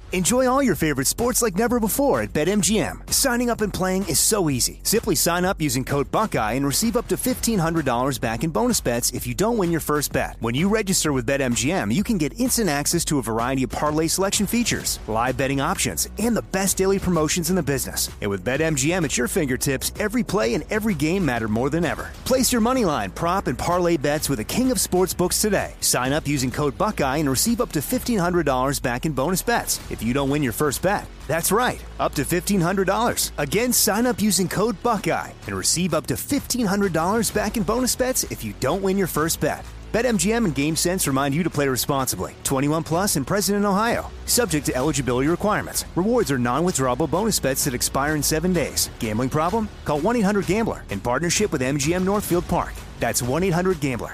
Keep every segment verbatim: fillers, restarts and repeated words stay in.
Enjoy all your favorite sports like never before at BetMGM. Signing up and playing is so easy. Simply sign up using code Buckeye and receive up to fifteen hundred dollars back in bonus bets if you don't win your first bet. When you register with BetMGM, you can get instant access to a variety of parlay selection features, live betting options, and the best daily promotions in the business. And with BetMGM at your fingertips, every play and every game matter more than ever. Place your moneyline, prop, and parlay bets with the king of sportsbooks today. Sign up using code Buckeye and receive up to fifteen hundred dollars back in bonus bets if you don't win your first bet. That's right, up to fifteen hundred dollars. Again, sign up using code Buckeye and receive up to fifteen hundred dollars back in bonus bets if you don't win your first bet. BetMGM and GameSense remind you to play responsibly. twenty-one plus and present in Ohio. Subject to eligibility requirements. Rewards are non-withdrawable bonus bets that expire in seven days. Gambling problem? Call one eight hundred gambler in partnership with M G M Northfield Park. That's one eight hundred gambler.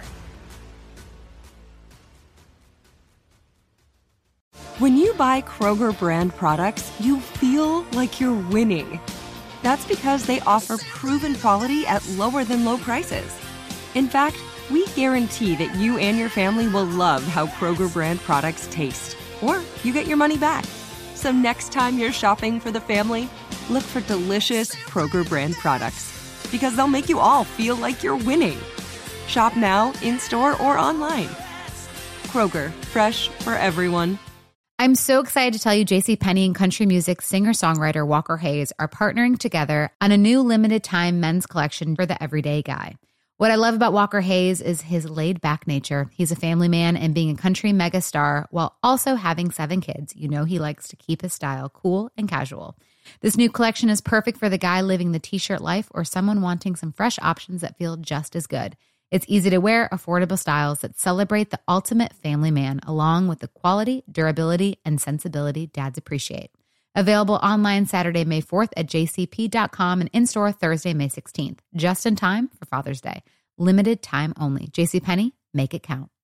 When you buy Kroger brand products, you feel like you're winning. That's because they offer proven quality at lower than low prices. In fact, we guarantee that you and your family will love how Kroger brand products taste, or you get your money back. So next time you're shopping for the family, look for delicious Kroger brand products, because they'll make you all feel like you're winning. Shop now, in-store, or online. Kroger, fresh for everyone. I'm so excited to tell you JCPenney and country music singer-songwriter Walker Hayes are partnering together on a new limited-time men's collection for the everyday guy. What I love about Walker Hayes is his laid-back nature. He's a family man, and being a country megastar while also having seven kids, you know he likes to keep his style cool and casual. This new collection is perfect for the guy living the t-shirt life or someone wanting some fresh options that feel just as good. It's easy to wear, affordable styles that celebrate the ultimate family man, along with the quality, durability, and sensibility dads appreciate. Available online Saturday, May fourth at j c p dot com and in-store Thursday, May sixteenth. Just in time for Father's Day. Limited time only. JCPenney, make it count.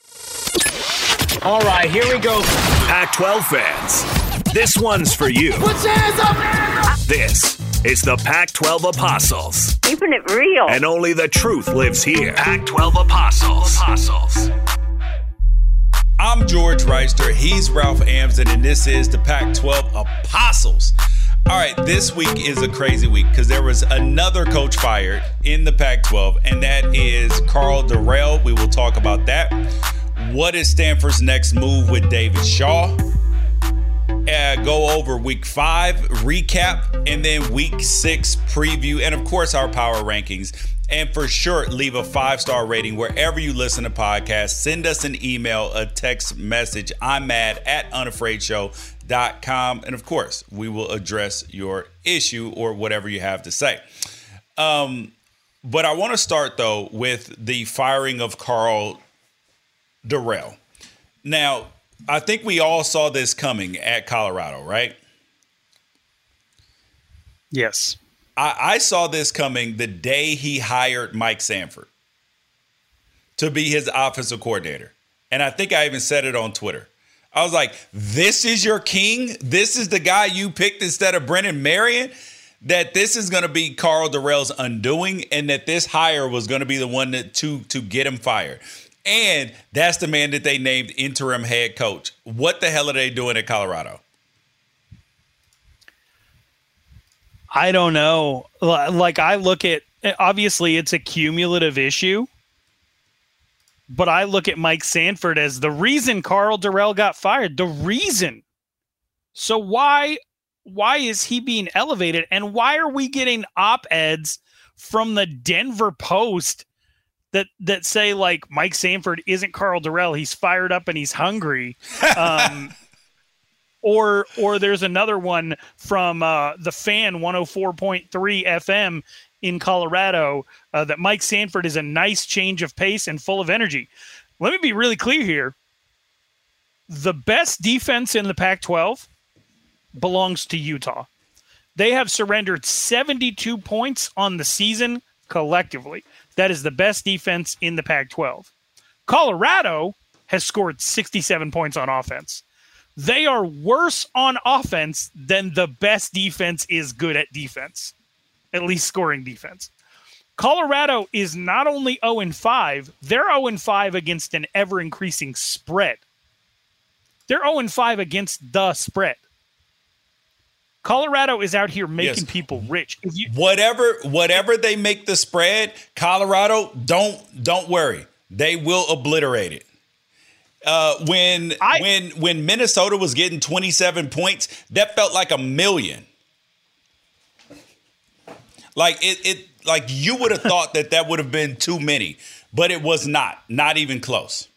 All right, here we go. Pac twelve fans, this one's for you. Put your hands up! This is the Pac twelve Apostles. Keeping it real. And only the truth lives here. Pac twelve Apostles. Apostles. I'm George Reister. He's Ralph Amsden, and this is the Pac twelve Apostles. All right, this week is a crazy week because there was another coach fired in the Pac twelve, and that is Karl Dorrell. We will talk about that. What is Stanford's next move with David Shaw? Uh, go over week five recap, and then week six preview, and of course our power rankings. And for sure, leave a five-star rating wherever you listen to podcasts. Send us an email, a text message. I'm mad at unafraid show dot com. And of course, we will address your issue or whatever you have to say. Um, but I want to start, though, with the firing of Karl Dorrell. Now, I think we all saw this coming at Colorado, right? Yes. I, I saw this coming the day he hired Mike Sanford to be his offensive coordinator. And I think I even said it on Twitter. I was like, this is your king? This is the guy you picked instead of Brennan Marion? That this is going to be Karl Dorrell's undoing, and that this hire was going to be the one that, to, to get him fired. And that's the man that they named interim head coach. What the hell are they doing at Colorado? I don't know. Like, I look at, obviously it's a cumulative issue, but I look at Mike Sanford as the reason Karl Dorrell got fired. The reason. So why, why is he being elevated? And why are we getting op-eds from the Denver Post that that say, like, Mike Sanford isn't Karl Dorrell, he's fired up and he's hungry? Um, or or there's another one from uh, the Fan one oh four point three F M in Colorado uh, that Mike Sanford is a nice change of pace and full of energy. Let me be really clear here. The best defense in the Pac twelve belongs to Utah. They have surrendered seventy-two points on the season collectively. That is the best defense in the Pac twelve. Colorado has scored sixty-seven points on offense. They are worse on offense than the best defense is good at defense, at least scoring defense. Colorado is not only oh and five, they're oh and five against an ever-increasing spread. They're oh and five against the spread. Colorado is out here making Yes. people rich. If you, Whatever, whatever they make the spread, Colorado, don't don't worry, they will obliterate it. Uh, when I- when when Minnesota was getting twenty-seven points, that felt like a million. Like it, it like you would have thought that that would have been too many, but it was not, not even close.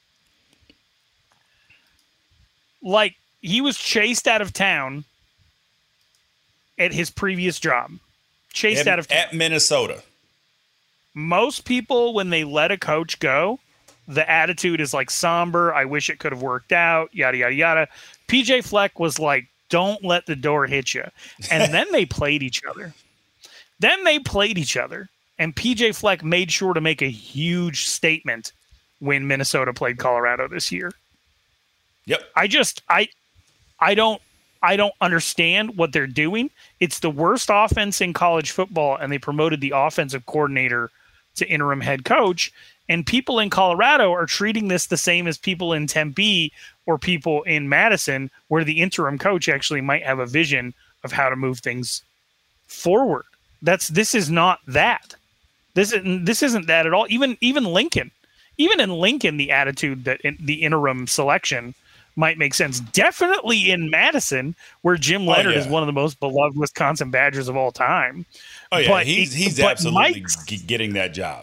like, he was chased out of town at his previous job. Chased At, out of town. at Minnesota. Most people, when they let a coach go, the attitude is like somber. I wish it could have worked out, yada, yada, yada. P J Fleck was like, don't let the door hit you. And then they played each other. Then they played each other. And P J Fleck made sure to make a huge statement when Minnesota played Colorado this year. Yep. I just, I, I don't, I don't understand what they're doing. It's the worst offense in college football, and they promoted the offensive coordinator to interim head coach. And people in Colorado are treating this the same as people in Tempe or people in Madison, where the interim coach actually might have a vision of how to move things forward. That's this is not that. This isn't this isn't that at all. Even even Lincoln, even in Lincoln, the attitude that in, the interim selection might make sense. Definitely in Madison, where Jim Leonard yeah. is one of the most beloved Wisconsin Badgers of all time. Oh yeah, But he's it- he's but absolutely Mike's- g- getting that job.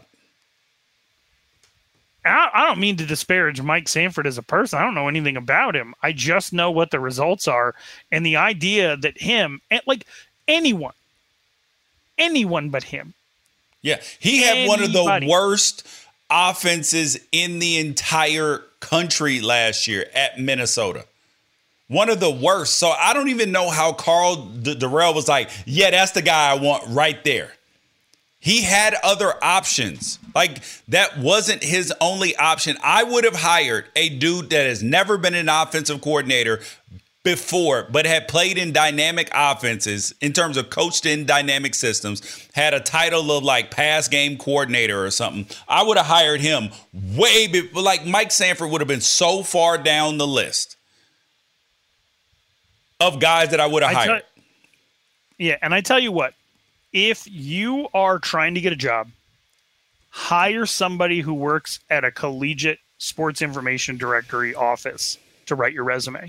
I I don't mean to disparage Mike Sanford as a person. I don't know anything about him. I just know what the results are, and the idea that him, and like anyone, anyone but him. Yeah, he had one of the Anybody. worst offenses in the entire country last year at Minnesota. One of the worst. So I don't even know how Carl D- Durrell was like, yeah, that's the guy I want right there. He had other options. Like, that wasn't his only option. I would have hired a dude that has never been an offensive coordinator before, but had played in dynamic offenses in terms of coached in dynamic systems, had a title of like pass game coordinator or something. I would have hired him way before. Like, Mike Sanford would have been so far down the list of guys that I would have I tell- hired. Yeah, and I tell you what, if you are trying to get a job, hire somebody who works at a collegiate sports information directory office to write your resume.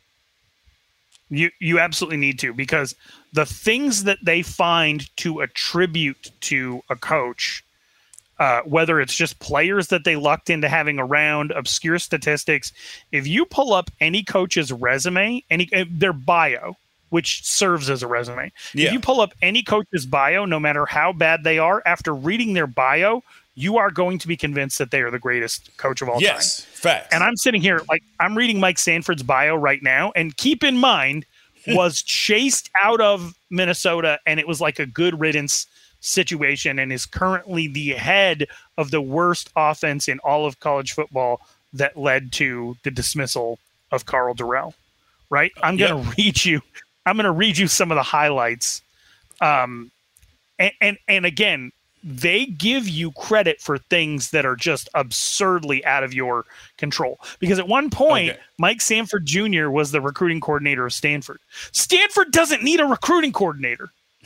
You you absolutely need to, because the things that they find to attribute to a coach, uh, whether it's just players that they lucked into having around, obscure statistics, if you pull up any coach's resume, any uh, their bio, which serves as a resume. Yeah. If you pull up any coach's bio, no matter how bad they are, after reading their bio, you are going to be convinced that they are the greatest coach of all time. Yes, facts. And I'm sitting here, like, I'm reading Mike Sanford's bio right now, and keep in mind, was chased out of Minnesota, and it was like a good riddance situation, and is currently the head of the worst offense in all of college football that led to the dismissal of Carl Durrell. Right? I'm going to Yep. read you. I'm going to read you some of the highlights. Um, and, and and again, they give you credit for things that are just absurdly out of your control. Because at one point, Okay. Mike Sanford Junior was the recruiting coordinator of Stanford. Stanford doesn't need a recruiting coordinator.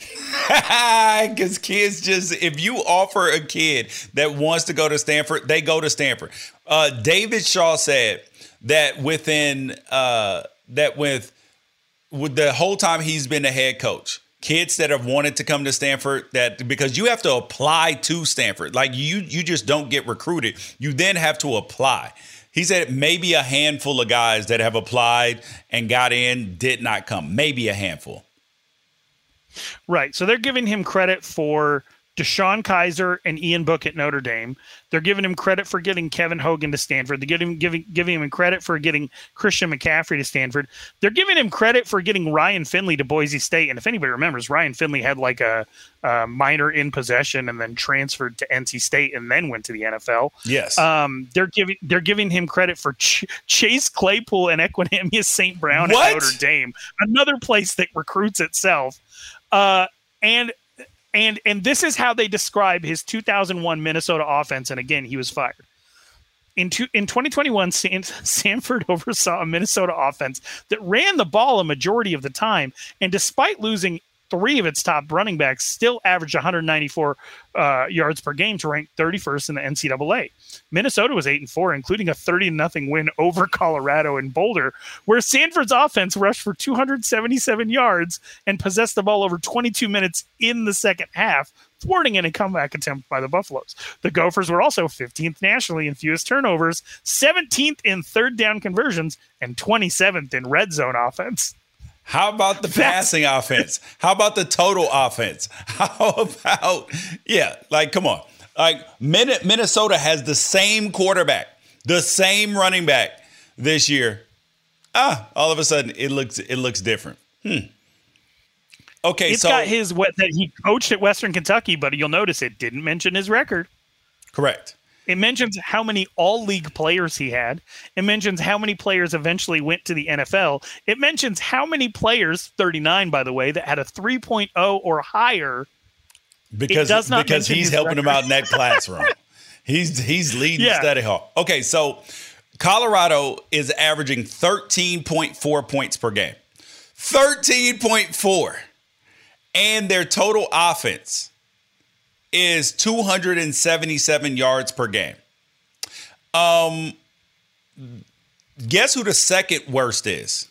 Because kids just, if you offer a kid that wants to go to Stanford, they go to Stanford. Uh, David Shaw said that within, uh, that with, with the whole time he's been the head coach, kids that have wanted to come to Stanford, that because you have to apply to Stanford, like you, you just don't get recruited. You then have to apply. He said maybe a handful of guys that have applied and got in did not come. Maybe a handful. Right. So they're giving him credit for Deshaun Kaiser and Ian Book at Notre Dame. They're giving him credit for getting Kevin Hogan to Stanford. They're giving, giving, giving him credit for getting Christian McCaffrey to Stanford. They're giving him credit for getting Ryan Finley to Boise State. And if anybody remembers, Ryan Finley had like a, a minor in possession and then transferred to N C State and then went to the N F L. Yes. Um, they're giving they're giving him credit for Ch- Chase Claypool and Equanimeous Saint Brown What? at Notre Dame, another place that recruits itself. Uh, and And and this is how they describe his two thousand one Minnesota offense. And again, he was fired. In, two, in twenty twenty-one, San, Sanford oversaw a Minnesota offense that ran the ball a majority of the time, and despite losing three of its top running backs, still averaged one hundred ninety-four uh, yards per game to rank thirty-first in the N C double A. Minnesota was eight and four, including a thirty to nothing win over Colorado in Boulder, where Sanford's offense rushed for two hundred seventy-seven yards and possessed the ball over twenty-two minutes in the second half, thwarting any comeback attempt by the Buffaloes. The Gophers were also fifteenth nationally in fewest turnovers, seventeenth in third down conversions, and twenty-seventh in red zone offense. How about the passing offense? How about the total offense? How about, yeah, like, come on. Like, Minnesota has the same quarterback, the same running back this year. Ah, all of a sudden, it looks it looks different. Hmm. Okay, it's so. got his, what, that he coached at Western Kentucky, but you'll notice it didn't mention his record. Correct. It mentions how many all-league players he had. It mentions how many players eventually went to the N F L. It mentions how many players, thirty-nine, by the way, that had a three point oh or higher. Because, it does not because he's helping record. them out in that classroom. he's he's leading yeah. Study Hall. Okay, so Colorado is averaging thirteen point four points per game. thirteen point four. And their total offense is two hundred seventy-seven yards per game. Um, guess who the second worst is?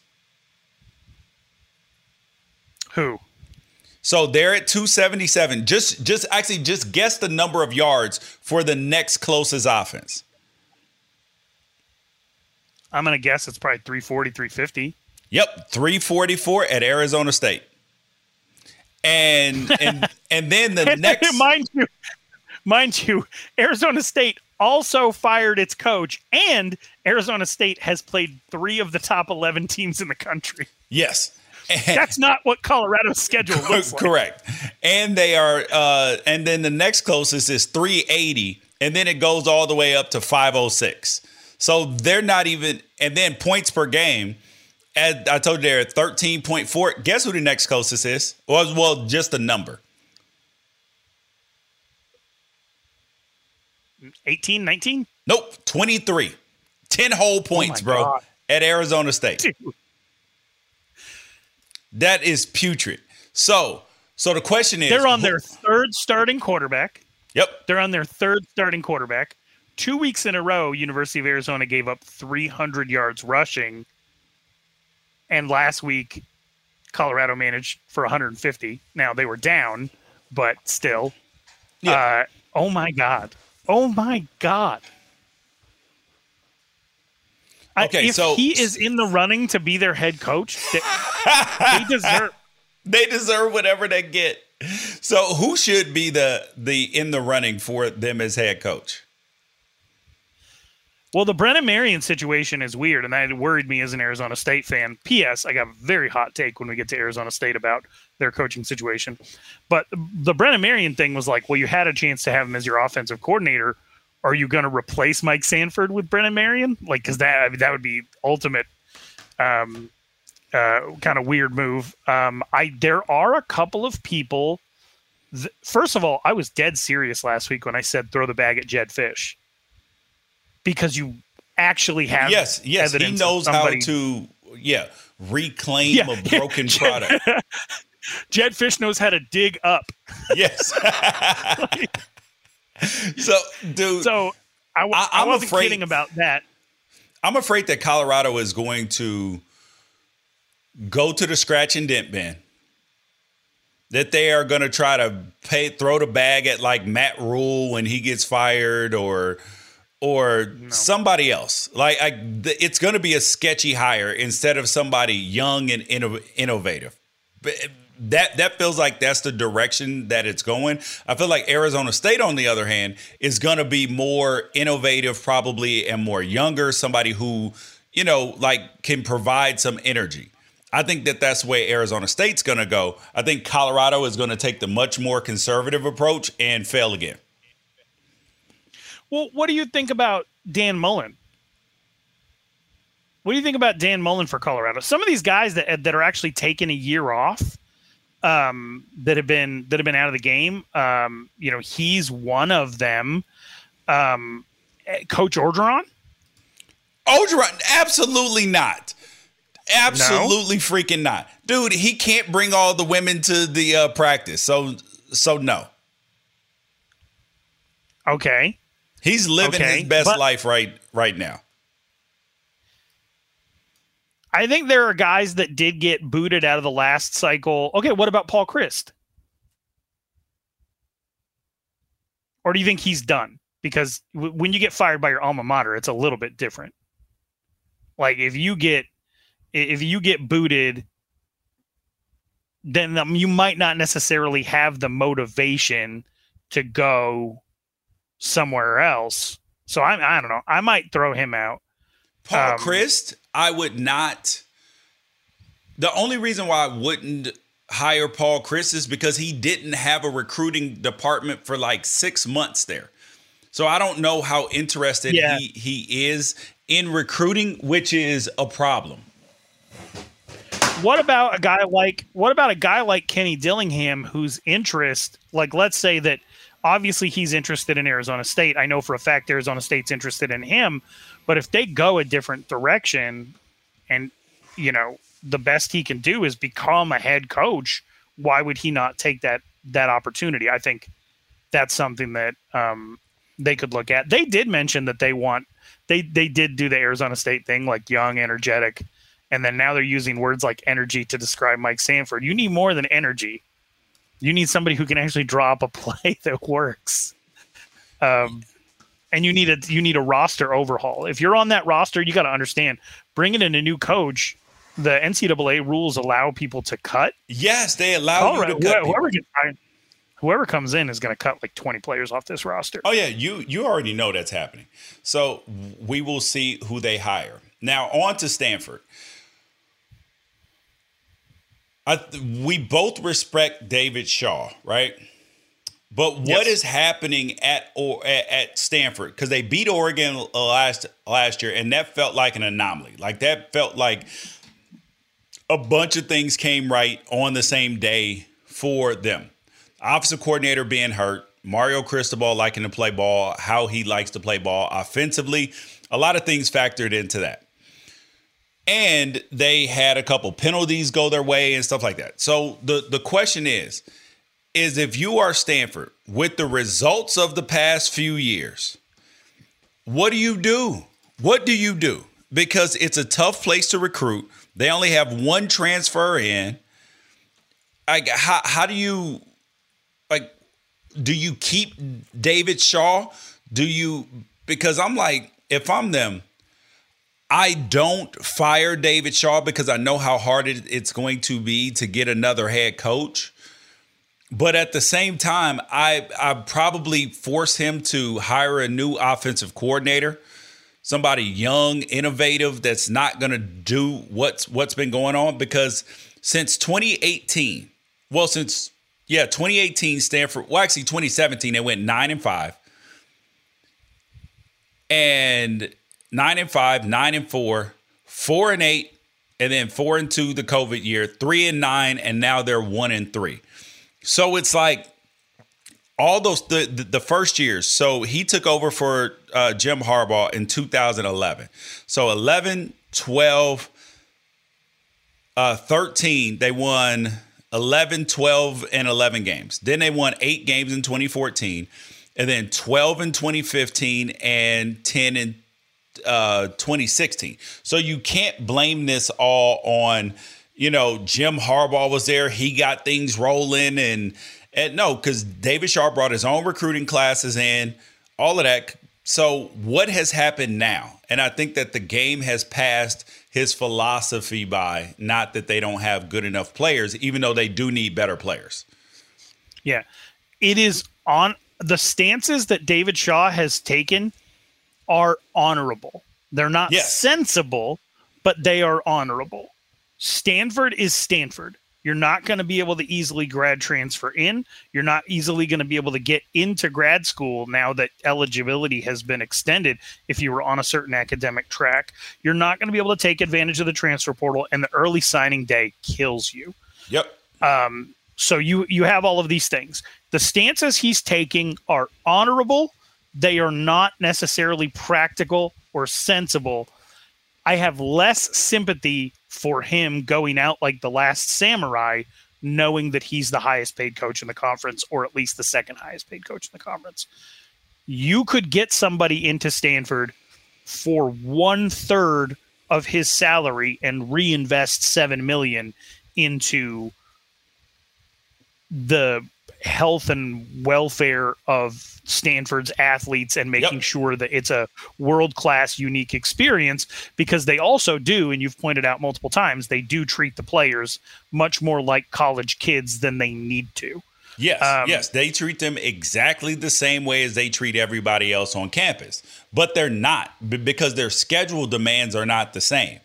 Who? So they're at two seventy-seven. Just, just actually, just guess the number of yards for the next closest offense. I'm going to guess it's probably three forty, three fifty. Yep, three forty-four at Arizona State. And and and then the next, mind you, mind you, Arizona State also fired its coach, and Arizona State has played three of the top eleven teams in the country. Yes, and, that's not what Colorado's schedule looks like. Correct. And they are, uh, and then the next closest is three eighty, and then it goes all the way up to five oh six. So they're not even, and then points per game. As I told you, they're at thirteen point four. Guess who the next closest is? Well, well, just a number. eighteen, nineteen? Nope, twenty-three. ten whole points, oh bro, God. at Arizona State. Dude. That is putrid. So, so the question is... They're on who, their third starting quarterback. Yep. They're on their third starting quarterback. Two weeks in a row, University of Arizona gave up three hundred yards rushing. And last week, Colorado managed for one hundred fifty. Now, they were down, but still. Yeah. Uh, oh, my God. Oh, my God. Okay, I, if so he is in the running to be their head coach, they, they deserve they deserve whatever they get. So who should be the the in the running for them as head coach? Well, the Brennan Marion situation is weird, and that worried me as an Arizona State fan. P S. I got a very hot take when we get to Arizona State about their coaching situation. But the Brennan Marion thing was like, well, you had a chance to have him as your offensive coordinator. Are you going to replace Mike Sanford with Brennan Marion? Like, because that I mean, that would be ultimate um, uh, kind of weird move. Um, I there are a couple of people. Th- First of all, I was dead serious last week when I said throw the bag at Jedd Fisch. Because you actually have yes, yes, he knows how to yeah reclaim yeah. a broken product. Jedd Fisch knows how to dig up. Yes. so, dude. So I, I, I wasn't afraid, kidding about that. I'm afraid that Colorado is going to go to the scratch and dent bin. That they are going to try to pay throw the bag at like Matt Rule when he gets fired, or. Or no. somebody else. Like I, it's going to be a sketchy hire instead of somebody young and inno- innovative. That that feels like that's the direction that it's going. I feel like Arizona State, on the other hand, is going to be more innovative, probably, and more younger. Somebody who, you know, like can provide some energy. I think that that's the way Arizona State's going to go. I think Colorado is going to take the much more conservative approach and fail again. Well, what do you think about Dan Mullen? What do you think about Dan Mullen for Colorado? Some of these guys that that are actually taking a year off, um, that have been that have been out of the game. Um, you know, he's one of them. Um, Coach Orgeron, Orgeron, absolutely not. Absolutely no? freaking not. Dude, he can't bring all the women to the uh, practice. So, so no. Okay. He's living okay. his best but life right right now. I think there are guys that did get booted out of the last cycle. Okay, what about Paul Chryst? Or do you think he's done? Because w- when you get fired by your alma mater, it's a little bit different. Like if you get if you get booted, then um, you might not necessarily have the motivation to go somewhere else. So I I don't know. I might throw him out. Paul um, Chryst, I would not. The only reason why I wouldn't hire Paul Chryst is because he didn't have a recruiting department for like six months there. So I don't know how interested yeah. he, he is in recruiting, which is a problem. What about a guy like what about a guy like Kenny Dillingham whose interest, like let's say that obviously he's interested in Arizona State. I know for a fact Arizona State's interested in him, but if they go a different direction and, you know, the best he can do is become a head coach, why would he not take that that opportunity? I think that's something that um, they could look at. They did mention that they want they they did do the Arizona State thing, like young, energetic, and then now they're using words like energy to describe Mike Sanford. You need more than energy. You need somebody who can actually draw up a play that works. Um, and you need a you need a roster overhaul. If you're on that roster, you got to understand, bringing in a new coach, the N C double A rules allow people to cut. Yes, they allow All you right, to cut. Whoever, gets, whoever comes in is going to cut like twenty players off this roster. Oh, yeah, you you already know that's happening. So we will see who they hire. Now, on to Stanford. I, we both respect David Shaw, right? But what yes. is happening at or at, at Stanford? Because they beat Oregon last last year, and that felt like an anomaly. Like that felt like a bunch of things came right on the same day for them. Offensive coordinator being hurt, Mario Cristobal liking to play ball, how he likes to play ball offensively. A lot of things factored into that. And they had a couple penalties go their way and stuff like that. So the, the question is, is if you are Stanford with the results of the past few years, what do you do? What do you do? Because it's a tough place to recruit. They only have one transfer in. Like, how, how do you, like, do you keep David Shaw? Do you, because I'm like, if I'm them, I don't fire David Shaw because I know how hard it, it's going to be to get another head coach. But at the same time, I I probably force him to hire a new offensive coordinator, somebody young, innovative, that's not going to do what's what's been going on. Because since twenty eighteen, well, since, yeah, twenty eighteen, Stanford, well, actually twenty seventeen, they went nine and five. And nine and five, nine and four, four and eight, and then four and two the COVID year, three and nine, and now they're one and three. So it's like all those the, the, the first years. So he took over for uh, Jim Harbaugh in two thousand eleven. So eleven, twelve, uh, thirteen, they won eleven, twelve, and eleven games. Then they won eight games in twenty fourteen, and then twelve in twenty fifteen, and ten in uh, twenty sixteen. So you can't blame this all on, you know, Jim Harbaugh was there. He got things rolling. And, and no, because David Shaw brought his own recruiting classes in, all of that. So what has happened now? And I think that the game has passed his philosophy by, not that they don't have good enough players, even though they do need better players. Yeah. It is on the stances that David Shaw has taken are honorable. They're not yes. sensible, but they are honorable. Stanford is Stanford. You're not going to be able to easily grad transfer in. You're not easily going to be able to get into grad school now that eligibility has been extended if you were on a certain academic track. You're not going to be able to take advantage of the transfer portal, and the early signing day kills you. Yep. Um, so you you have all of these things. The stances he's taking are honorable. They are not necessarily practical or sensible. I have less sympathy for him going out like the last samurai, knowing that he's the highest paid coach in the conference, or at least the second highest paid coach in the conference. You could get somebody into Stanford for one third of his salary and reinvest seven million dollars into the health and welfare of Stanford's athletes and making yep. sure that it's a world-class, unique experience, because they also do, and you've pointed out multiple times, they do treat the players much more like college kids than they need to. Yes, um, yes. They treat them exactly the same way as they treat everybody else on campus, but they're not, because their schedule demands are not the same.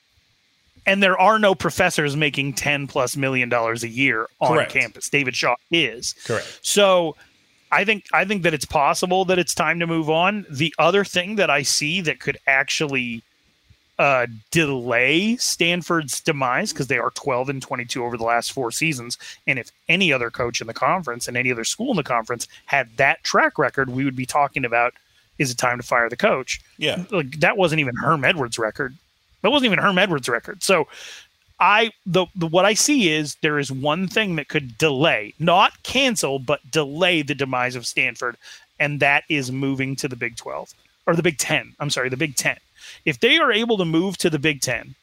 And there are no professors making ten plus million dollars a year on Correct. campus. David Shaw is. Correct. So I think I think that it's possible that it's time to move on. The other thing that I see that could actually uh, delay Stanford's demise, because they are twelve and twenty-two over the last four seasons, and if any other coach in the conference and any other school in the conference had that track record, we would be talking about, is it time to fire the coach? Yeah. Like, that wasn't even Herm Edwards' record. That wasn't even Herm Edwards' record. So I the, the what I see is there is one thing that could delay, not cancel, but delay the demise of Stanford, and that is moving to the Big twelve or the Big Ten. I'm sorry, the Big Ten. If they are able to move to the Big Ten,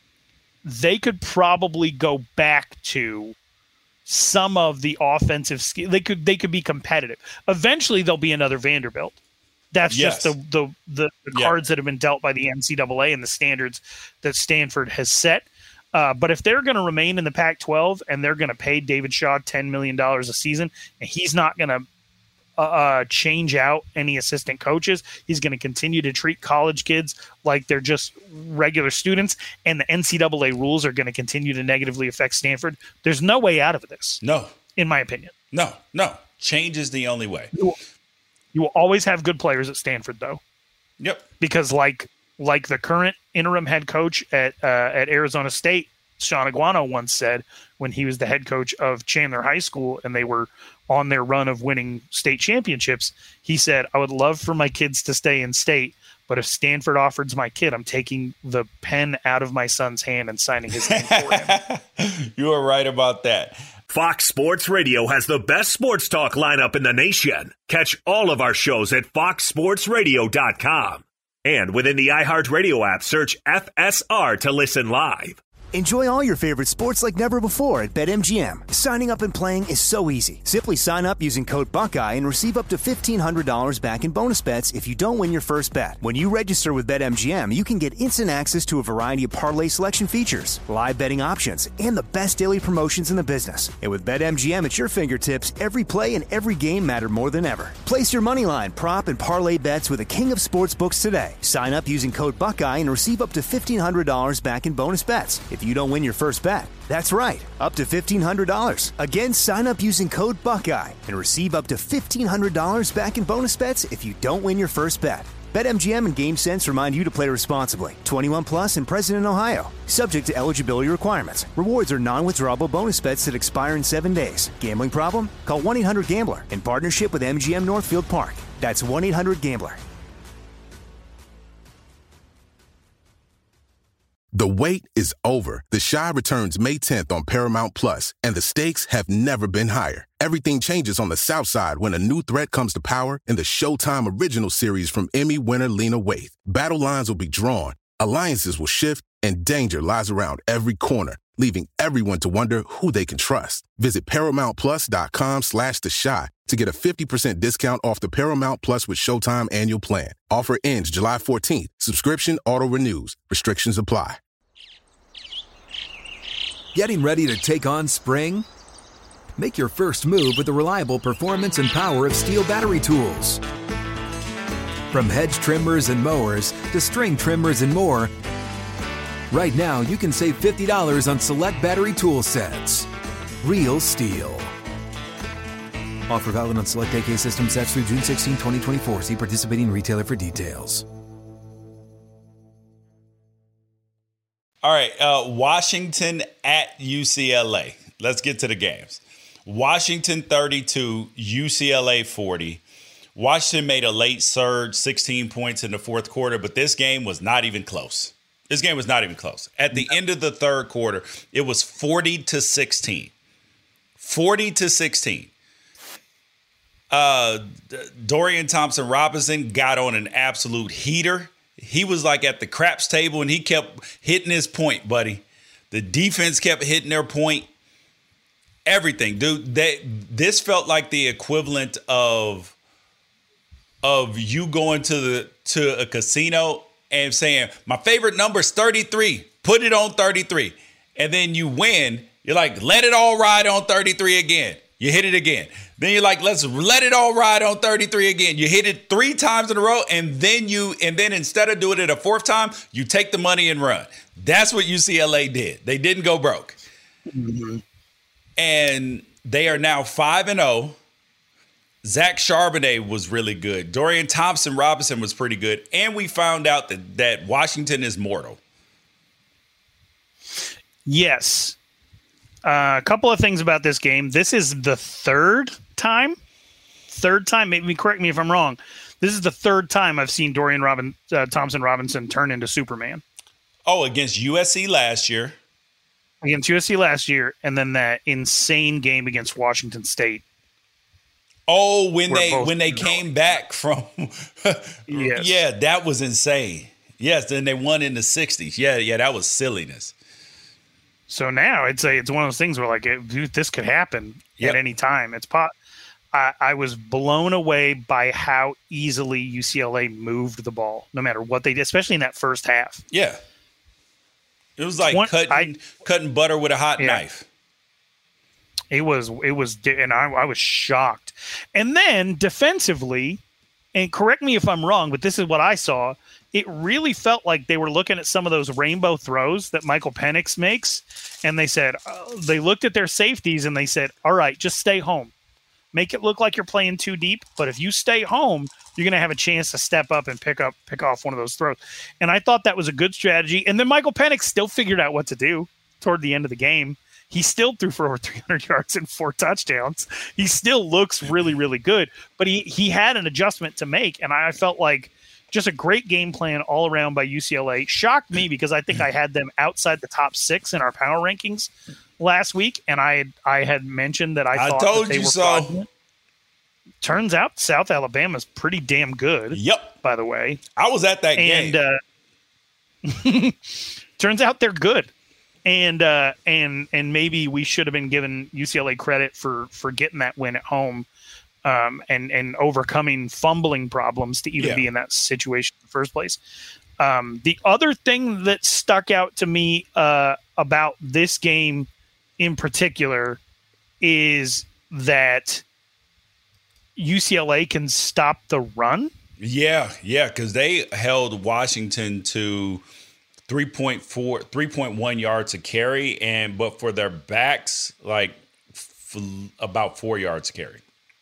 they could probably go back to some of the offensive skill. They could they could be competitive. Eventually, there'll be another Vanderbilt. That's yes. just the the, the, the yeah. cards that have been dealt by the N C double A and the standards that Stanford has set. Uh, but if they're going to remain in the Pac twelve and they're going to pay David Shaw ten million dollars a season, and he's not going to uh, uh, change out any assistant coaches, he's going to continue to treat college kids like they're just regular students, and the N C double A rules are going to continue to negatively affect Stanford, there's no way out of this. No. In my opinion. No, no. Change is the only way. You will, you will always have good players at Stanford, though. Yep. Because like like the current interim head coach at uh, at Arizona State, Sean Aguano once said when he was the head coach of Chandler High School and they were on their run of winning state championships, he said, I would love for my kids to stay in state, but if Stanford offers my kid, I'm taking the pen out of my son's hand and signing his name for him. You are right about that. Fox Sports Radio has the best sports talk lineup in the nation. Catch all of our shows at fox sports radio dot com. And within the iHeartRadio app, search F S R to listen live. Enjoy all your favorite sports like never before at BetMGM. Signing up and playing is so easy. Simply sign up using code Buckeye and receive up to fifteen hundred dollars back in bonus bets if you don't win your first bet. When you register with BetMGM, you can get instant access to a variety of parlay selection features, live betting options, and the best daily promotions in the business. And with BetMGM at your fingertips, every play and every game matter more than ever. Place your moneyline, prop, and parlay bets with the king of sportsbooks today. Sign up using code Buckeye and receive up to fifteen hundred dollars back in bonus bets if you don't win your first bet. That's right, up to fifteen hundred dollars. Again, sign up using code Buckeye and receive up to fifteen hundred dollars back in bonus bets if you don't win your first bet. BetMGM and GameSense remind you to play responsibly. twenty-one plus and present in Ohio. Subject to eligibility requirements. Rewards are non-withdrawable bonus bets that expire in seven days. Gambling problem? Call one eight hundred gambler in partnership with M G M Northfield Park. That's one eight hundred gambler. The wait is over. The Chi returns May tenth on Paramount Plus, and the stakes have never been higher. Everything changes on the South Side when a new threat comes to power in the Showtime original series from Emmy winner Lena Waithe. Battle lines will be drawn, alliances will shift, and danger lies around every corner, leaving everyone to wonder who they can trust. Visit ParamountPlus.com slash The Chi to get a fifty percent discount off the Paramount Plus with Showtime annual plan. Offer ends July fourteenth. Subscription auto-renews. Restrictions apply. Getting ready to take on spring? Make your first move with the reliable performance and power of Steel battery tools. From hedge trimmers and mowers to string trimmers and more, right now you can save fifty dollars on select battery tool sets. Real Steel. Offer valid on select A K system sets through June sixteenth, twenty twenty-four. See participating retailer for details. All right, uh, Washington at U C L A. Let's get to the games. Washington thirty-two, U C L A forty. Washington made a late surge, sixteen points in the fourth quarter, but this game was not even close. This game was not even close. At the end of the third quarter, it was forty to sixteen. forty to sixteen. Uh, Dorian Thompson-Robinson got on an absolute heater. He was like at the craps table, and he kept hitting his point, buddy. The defense kept hitting their point. Everything, dude. They, this felt like the equivalent of of you going to the to a casino and saying, my favorite number is thirty-three. Put it on thirty-three. And then you win. You're like, let it all ride on thirty-three again. You hit it again. Then you're like, let's let it all ride on thirty-three again. You hit it three times in a row, and then you and then instead of doing it a fourth time, you take the money and run. That's what U C L A did. They didn't go broke. Mm-hmm. And they are now five and oh. Zach Charbonnet was really good. Dorian Thompson-Robinson was pretty good. And we found out that, that Washington is mortal. Yes. Uh, a couple of things about this game. This is the third time, third time, maybe correct me if I'm wrong. This is the third time I've seen Dorian Robin, uh, Thompson-Robinson turn into Superman. Oh, against U S C last year. Against U S C last year, and then that insane game against Washington State. Oh, when they when they came back from yes. Yeah, that was insane. Yes, then they won in the sixties. Yeah, yeah, that was silliness. So now it's a it's one of those things where like it, this could happen yep. at any time. It's pot. I, I was blown away by how easily U C L A moved the ball, no matter what they did, especially in that first half. Yeah. It was like One, cutting I, cutting butter with a hot yeah. knife. It was it was, and I, I was shocked. And then defensively, and correct me if I'm wrong, but this is what I saw. It really felt like they were looking at some of those rainbow throws that Michael Penix makes, and they said uh, they looked at their safeties and they said, "All right, just stay home. Make it look like you're playing too deep, but if you stay home, you're going to have a chance to step up and pick up, pick off one of those throws." And I thought that was a good strategy. And then Michael Penix still figured out what to do toward the end of the game. He still threw for over three hundred yards and four touchdowns. He still looks really, really good, but he, he had an adjustment to make. And I felt like just a great game plan all around by U C L A. Shocked me because I think I had them outside the top six in our power rankings last week. And I had, I had mentioned that I, I thought told that they you were so. fraudulent. Turns out South Alabama's pretty damn good. Yep. By the way. I was at that and, game. Uh, turns out they're good. And uh, and and maybe we should have been given U C L A credit for for getting that win at home um, and, and overcoming fumbling problems to even yeah. be in that situation in the first place. Um, the other thing that stuck out to me uh, about this game in particular is that U C L A can stop the run. Yeah, yeah, because they held Washington to three point four, three point one yards a carry, and but for their backs, like f- about four yards a carry.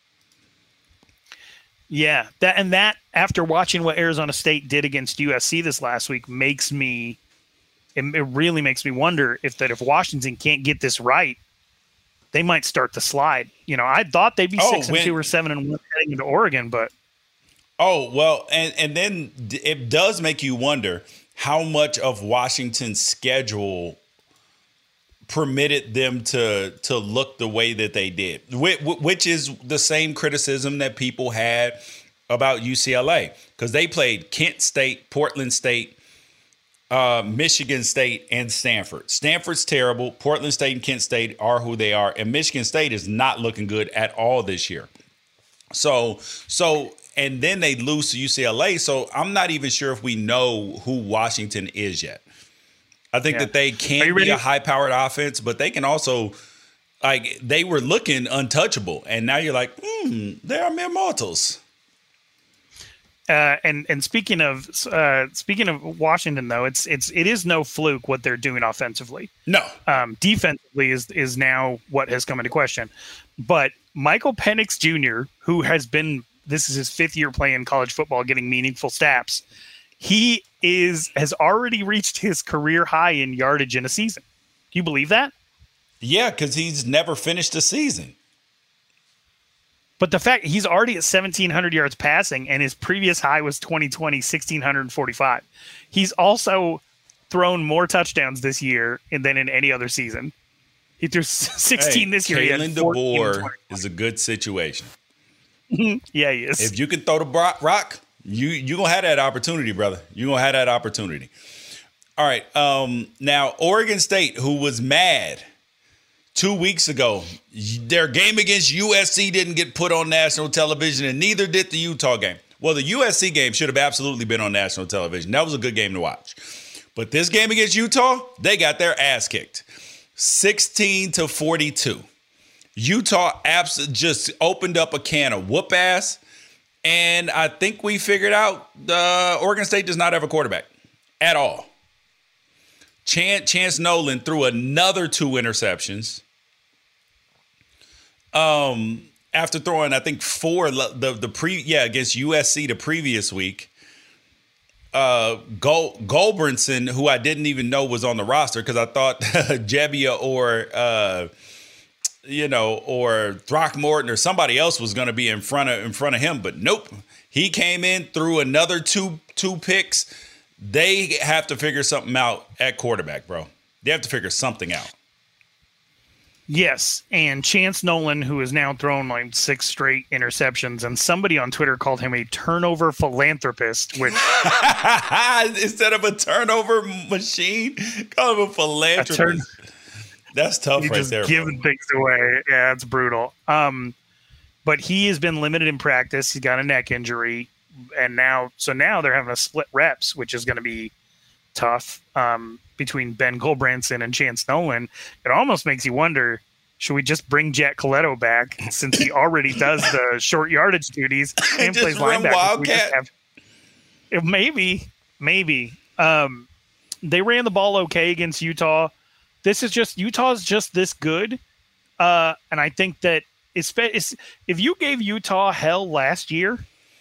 Yeah, that and that after watching what Arizona State did against U S C this last week makes me, it, it really makes me wonder if that if Washington can't get this right, they might start to slide. You know, I thought they'd be oh, six when, and two or seven and one heading into Oregon, but oh well, and and then it does make you wonder how much of Washington's schedule permitted them to to look the way that they did, which is the same criticism that people had about U C L A, because they played Kent State, Portland State, uh, Michigan State, and Stanford. Stanford's terrible. Portland State and Kent State are who they are, and Michigan State is not looking good at all this year. So, so. And then they lose to U C L A, so I'm not even sure if we know who Washington is yet. I think yeah. that they can be a high-powered offense, but they can also, like, they were looking untouchable, and now you're like, hmm, they are mere mortals. Uh, and and speaking of uh, speaking of Washington, though, it's it's it is no fluke what they're doing offensively. No, um, defensively is is now what has come into question. But Michael Penix Junior, who has been this is his fifth year playing college football, getting meaningful snaps. He is has already reached his career high in yardage in a season. Do you believe that? Yeah, because he's never finished a season. But the fact he's already at seventeen hundred yards passing, and his previous high was twenty twenty, one thousand six hundred forty-five. He's also thrown more touchdowns this year than in any other season. He threw sixteen hey, this year. Kalen DeBoer is a good situation. Yeah, he is. If you can throw the rock, you you gonna have that opportunity, brother. You gonna have that opportunity. All right. Um, now Oregon State, who was mad two weeks ago, their game against U S C didn't get put on national television, and neither did the Utah game. Well, the U S C game should have absolutely been on national television. That was a good game to watch. But this game against Utah, they got their ass kicked, sixteen to forty-two. Utah abs- just opened up a can of whoop ass, and I think we figured out uh, Oregon State does not have a quarterback at all. Chance, Chance Nolan threw another two interceptions. Um, after throwing, I think four the the pre yeah against U S C the previous week. Uh, Gol- Goldbrinson, who I didn't even know was on the roster because I thought Jebbia or uh, you know, or Throckmorton or somebody else was going to be in front of in front of him, but nope. He came in, threw another two two picks. They have to figure something out at quarterback, bro. They have to figure something out. Yes, and Chance Nolan, who has now thrown like six straight interceptions, and somebody on Twitter called him a turnover philanthropist, which instead of a turnover machine, call him a philanthropist. A turn- That's tough He's right just there. Giving bro. things away. Yeah, it's brutal. Um, but he has been limited in practice. He's got a neck injury, and now so now they're having to split reps, which is going to be tough. Um, between Ben Goldbranson and Chance Nolan, it almost makes you wonder: should we just bring Jack Coletto back since he already does the short yardage duties and just plays run linebacker? Wildcat. Have, maybe, maybe. Um, they ran the ball okay against Utah. This is just Utah's just this good, uh, and I think that it's, it's if you gave Utah hell last year,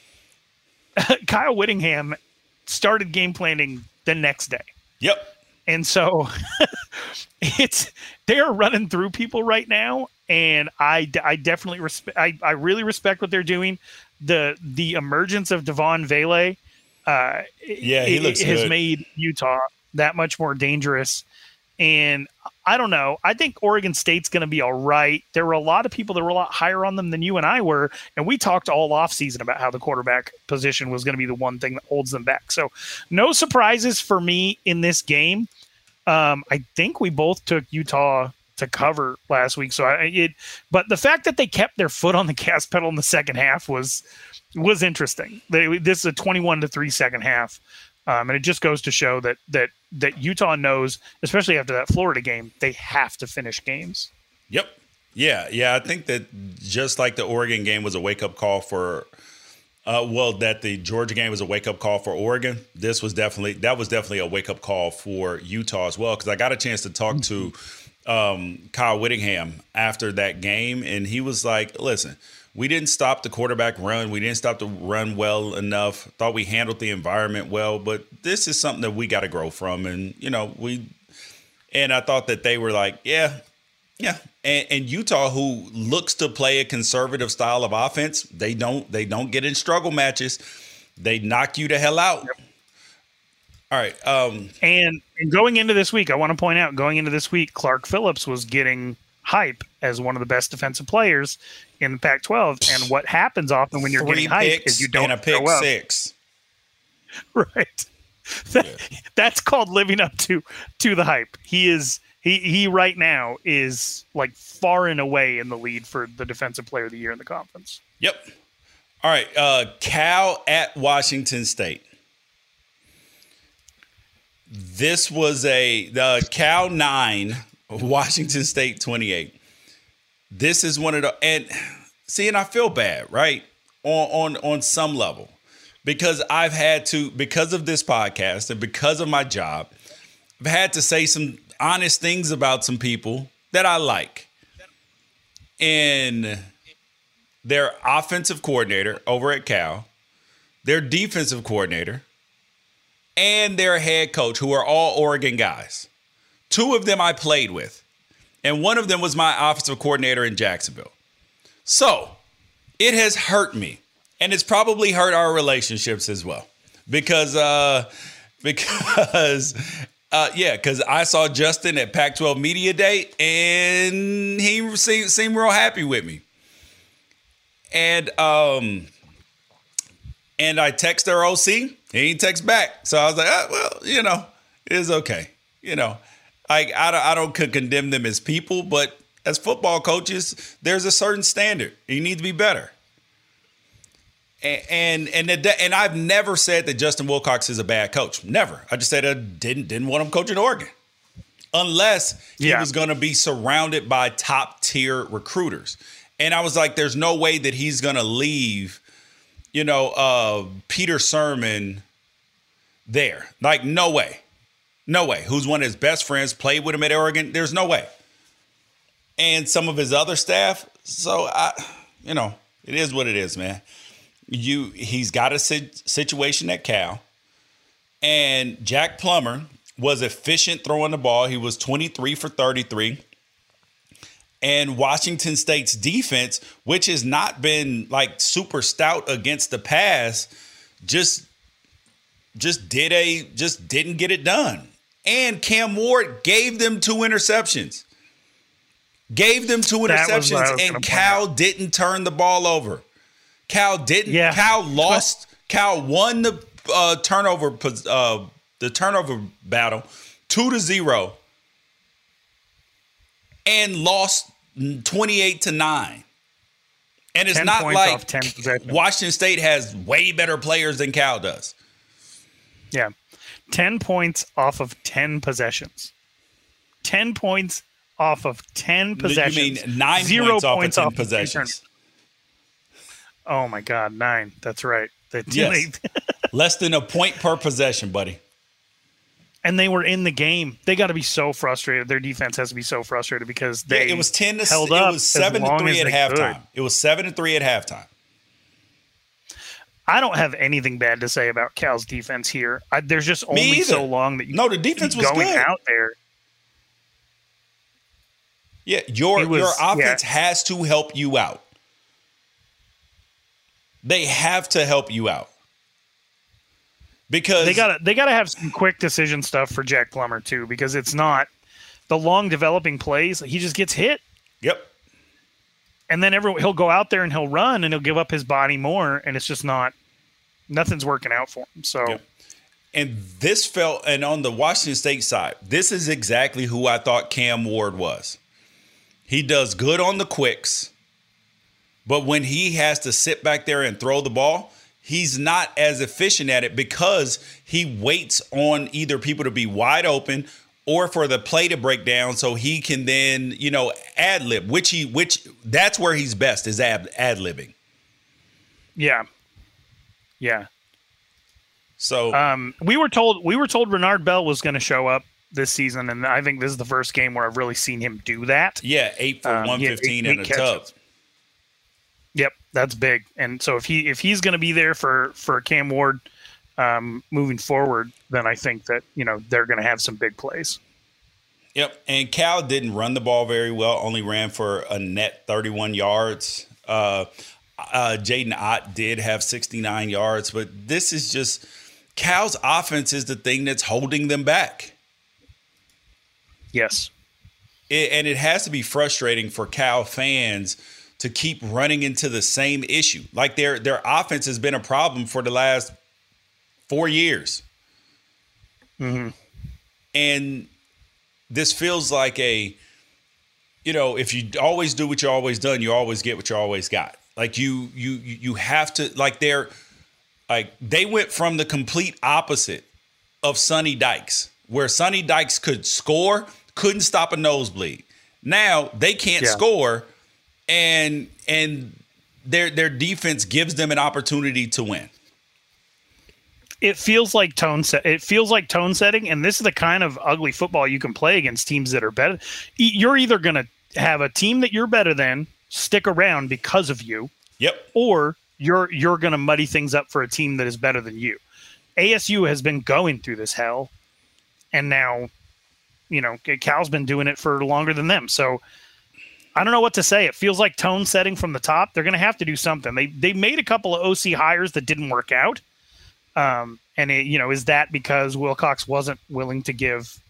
Kyle Whittingham started game planning the next day. Yep. And so it's they're running through people right now, and I, I definitely respect I, I really respect what they're doing. The the emergence of Devon Vele, uh, yeah, he looks has good. made Utah that much more dangerous. And I don't know. I think Oregon State's going to be all right. There were a lot of people that were a lot higher on them than you and I were, and we talked all offseason about how the quarterback position was going to be the one thing that holds them back. So no surprises for me in this game. Um, I think we both took Utah to cover last week. So I, it, but the fact that they kept their foot on the gas pedal in the second half was was interesting. They, this is a twenty-one to three second half. Um, and it just goes to show that that that Utah knows, especially after that Florida game, they have to finish games. Yep. Yeah. Yeah. I think that just like the Oregon game was a wake up call for, uh, well, that the Georgia game was a wake up call for Oregon. This was definitely that was definitely a wake up call for Utah as well, because I got a chance to talk to um, Kyle Whittingham after that game, and he was like, "Listen, we didn't stop the quarterback run. We didn't stop the run well enough. Thought we handled the environment well, but this is something that we got to grow from." And, you know, we, and I thought that they were like, yeah, yeah. And, and Utah, who looks to play a conservative style of offense, they don't, they don't get in struggle matches. They knock you the hell out. Yep. All right. Um, and, and going into this week, I want to point out, going into this week, Clark Phillips was getting hype as one of the best defensive players in the Pac twelve. And what happens often when you're getting hype is you don't and a pick throw up. six. Right. That, yeah. That's called living up to to the hype. He is he he right now is like far and away in the lead for the defensive player of the year in the conference. Yep. All right. Uh, Cal at Washington State. This was a the Cal nine, Washington State twenty-eight. This is one of the, and see, and I feel bad, right? On on on some level. Because I've had to, because of this podcast and because of my job, I've had to say some honest things about some people that I like. And their offensive coordinator over at Cal, their defensive coordinator, and their head coach, who are all Oregon guys. Two of them I played with, and one of them was my offensive coordinator in Jacksonville. So it has hurt me. And it's probably hurt our relationships as well, because uh, because Uh, yeah, because I saw Justin at Pac twelve Media Day, and he seemed, seemed real happy with me. And um, and I text their O C. He didn't text back. So I was like, oh, well, you know, it's okay. You know, I, I, don't, I don't condemn them as people, but as football coaches, there's a certain standard. You need to be better. And and and, and I've never said that Justin Wilcox is a bad coach. Never. I just said I didn't didn't want him coaching Oregon, unless he yeah. was going to be surrounded by top tier recruiters. And I was like, there's no way that he's going to leave, you know, uh, Peter Sermon there. Like, no way, no way. Who's one of his best friends, played with him at Oregon? There's no way. And some of his other staff. So I, you know, it is what it is, man. You, he's got a situation at Cal, and Jack Plummer was efficient throwing the ball. He was twenty-three for thirty-three. And Washington State's defense, which has not been like super stout against the pass, just just did a just didn't get it done. And Cam Ward gave them two interceptions. Gave them two interceptions, and Cal didn't turn the ball over. Cal didn't. Yeah. Cal lost. Cal won the uh, turnover uh, the turnover battle two to zero, and lost twenty-eight to nine. And it's not like Washington State has way better players than Cal does. Yeah, ten points off of ten possessions. Ten points off of ten possessions. You mean nine Zero points off points of ten off possessions? Oh my God, nine. That's right. The yes. Less than a point per possession, buddy. And they were in the game. They got to be so frustrated. Their defense has to be so frustrated because they yeah, it was ten to held it up was seven to three at halftime. Could. It was seven to three at halftime. I don't have anything bad to say about Cal's defense here. I, there's just only so long that you no, the defense was going good. out there. Yeah, your was, your offense yeah. has to help you out. They have to help you out because they got to they got to have some quick decision stuff for Jack Plummer too, because it's not the long developing plays. He just gets hit. Yep. And then everyone he'll go out there and he'll run and he'll give up his body more, and it's just not nothing's working out for him. So, yep. And this felt, and on the Washington State side, this is exactly who I thought Cam Ward was. He does good on the quicks. But when he has to sit back there and throw the ball, he's not as efficient at it because he waits on either people to be wide open or for the play to break down so he can then, you know, ad-lib, which he which that's where he's best, is ad, ad-libbing. Yeah. Yeah. So um, we were told we were told Renard Bell was going to show up this season, and I think this is the first game where I've really seen him do that. Yeah, eight for um, one fifteen and a tub. Yep, that's big. And so if he if he's going to be there for for Cam Ward um, moving forward, then I think that, you know, they're going to have some big plays. Yep, and Cal didn't run the ball very well. Only ran for a net thirty-one yards. Uh, uh, Jaden Ott did have sixty-nine yards, but this is just Cal's offense is the thing that's holding them back. Yes, it, and it has to be frustrating for Cal fans to keep running into the same issue. Like their their offense has been a problem for the last four years. Mm-hmm. And this feels like a, you know, if you always do what you always done, you always get what you always got. Like you you you have to, like they're like they went from the complete opposite of Sonny Dykes, where Sonny Dykes could score, couldn't stop a nosebleed. Now they can't yeah. score. And and their their defense gives them an opportunity to win. It feels like tone set. It feels like tone setting, and this is the kind of ugly football you can play against teams that are better. You're either going to have a team that you're better than stick around because of you. Yep. Or you're you're going to muddy things up for a team that is better than you. A S U has been going through this hell, and now, you know, Cal's been doing it for longer than them. So I don't know what to say. It feels like tone setting from the top. They're going to have to do something. They they made a couple of O C hires that didn't work out. Um, and, it, you know, is that because Wilcox wasn't willing to give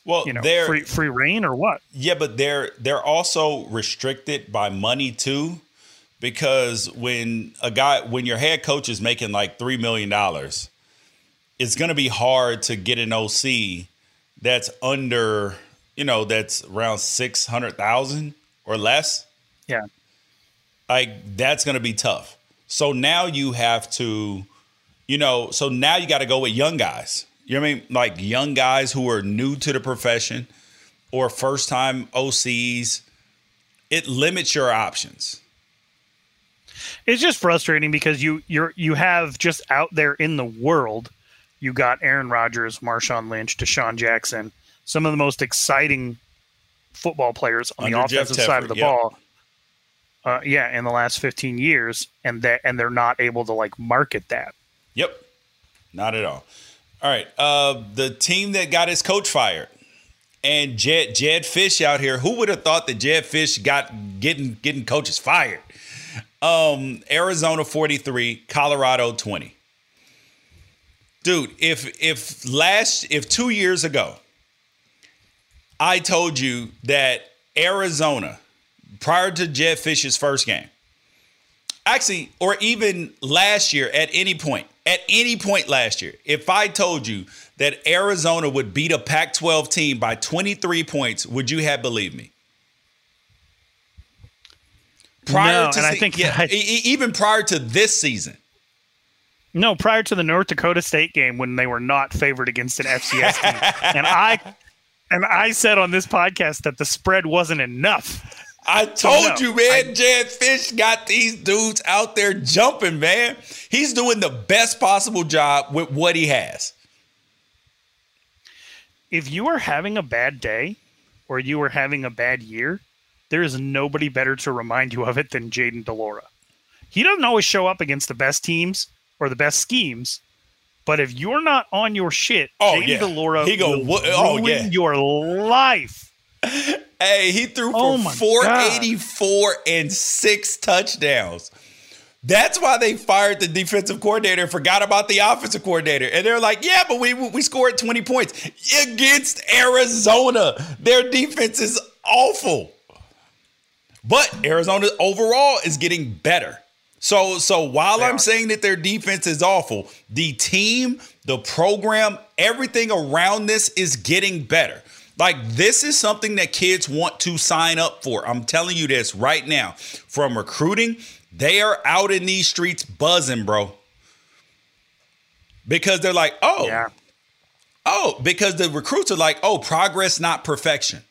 Well, you know, they're free free reign or what? Yeah, but they're they're also restricted by money too, because when a guy when your head coach is making like three million dollars, it's going to be hard to get an O C that's under, you know, that's around six hundred thousand or less. Yeah, like that's going to be tough. So now you have to, you know, so now you got to go with young guys. You know what I mean? Like young guys who are new to the profession or first time O Cs. It limits your options. It's just frustrating because you you're you have just out there in the world, you got Aaron Rodgers, Marshawn Lynch, Deshaun Jackson, some of the most exciting football players on Under the offensive Jeff side of the Tefford, yep. ball. Uh, yeah, in the last fifteen years, and that and they're not able to like market that. Yep, not at all. All right, uh, the team that got his coach fired, and Jed Jed Fish out here. Who would have thought that Jed Fish got getting getting coaches fired? Um, Arizona forty-three, Colorado twenty. Dude, if if last if two years ago, I told you that Arizona, prior to Jed Fish's first game, actually, or even last year at any point, at any point last year, if I told you that Arizona would beat a Pac twelve team by twenty-three points, would you have believed me? Prior no, to and se- I think yeah, I, e- even prior to this season. No, prior to the North Dakota State game when they were not favored against an F C S team, and I and I said on this podcast that the spread wasn't enough. I told no, you, man, I, Jed Fish got these dudes out there jumping, man. He's doing the best possible job with what he has. If you are having a bad day or you are having a bad year, there is nobody better to remind you of it than Jayden de Laura. He doesn't always show up against the best teams or the best schemes, but if you're not on your shit, oh, Jayden yeah. de Laura he go, will what? Oh, ruin yeah. your life. Hey, he threw Oh for my four eighty-four God. And six touchdowns. That's why they fired the defensive coordinator and forgot about the offensive coordinator. And they're like, yeah, but we we scored twenty points against Arizona. Their defense is awful. But Arizona overall is getting better. So, so while They I'm are. saying that their defense is awful, the team, the program, everything around this is getting better. Like, this is something that kids want to sign up for. I'm telling you this right now. From recruiting, they are out in these streets buzzing, bro. Because they're like, oh, Yeah. oh, because the recruits are like, oh, progress, not perfection.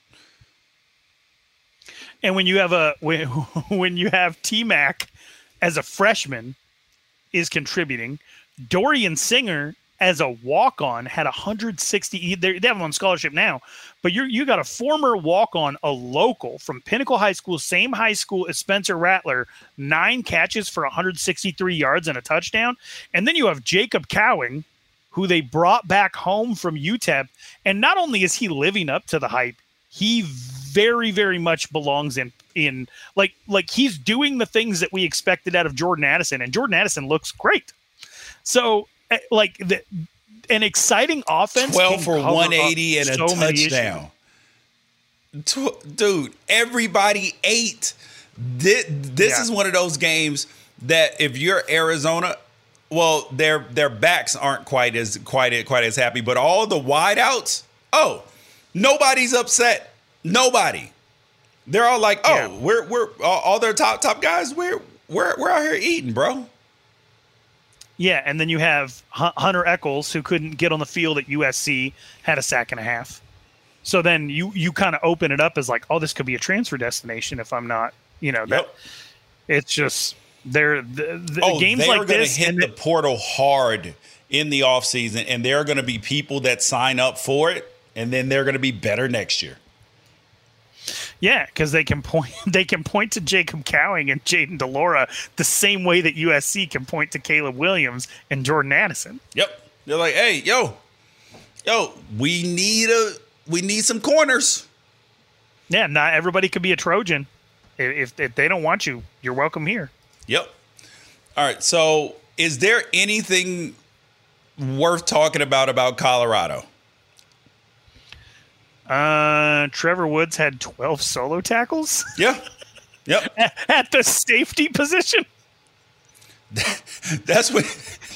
And when you have a when, when you have T-Mac as a freshman is contributing, Dorian Singer as a walk-on had one hundred sixty. They have him on scholarship now, but you you got a former walk-on, a local from Pinnacle High School, same high school as Spencer Rattler, nine catches for one hundred sixty-three yards and a touchdown, and then you have Jacob Cowing, who they brought back home from U T E P, and not only is he living up to the hype, he very, very much belongs in in like like he's doing the things that we expected out of Jordan Addison, and Jordan Addison looks great. So, like the, an exciting offense, twelve for one eighty and a so many touchdown. Tw- Dude, everybody ate. This, this Yeah. is one of those games that if you're Arizona, well, their their backs aren't quite as quite quite as happy, but all the wideouts, oh, nobody's upset. Nobody. They're all like, oh, Yeah. we're we're all, all their top top guys. We're we're we're out here eating, bro. Yeah, and then you have Hun- Hunter Echols, who couldn't get on the field at U S C, had a sack and a half. So then you you kind of open it up as like, oh, this could be a transfer destination if I'm not, you know, that Yep. it's just they're the, the Oh, games they're like going to this hit and the it- portal hard in the offseason, and there are going to be people that sign up for it, and then they're going to be better next year. Yeah, because they can point they can point to Jacob Cowing and Jayden de Laura the same way that U S C can point to Caleb Williams and Jordan Addison. Yep. They're like, hey, yo, yo, we need a we need some corners. Yeah, not everybody could be a Trojan. If, if, if they don't want you, you're welcome here. Yep. All right. So is there anything worth talking about about Colorado? Uh, Trevor Woods had twelve solo tackles. Yeah. Yep. At the safety position. That's what.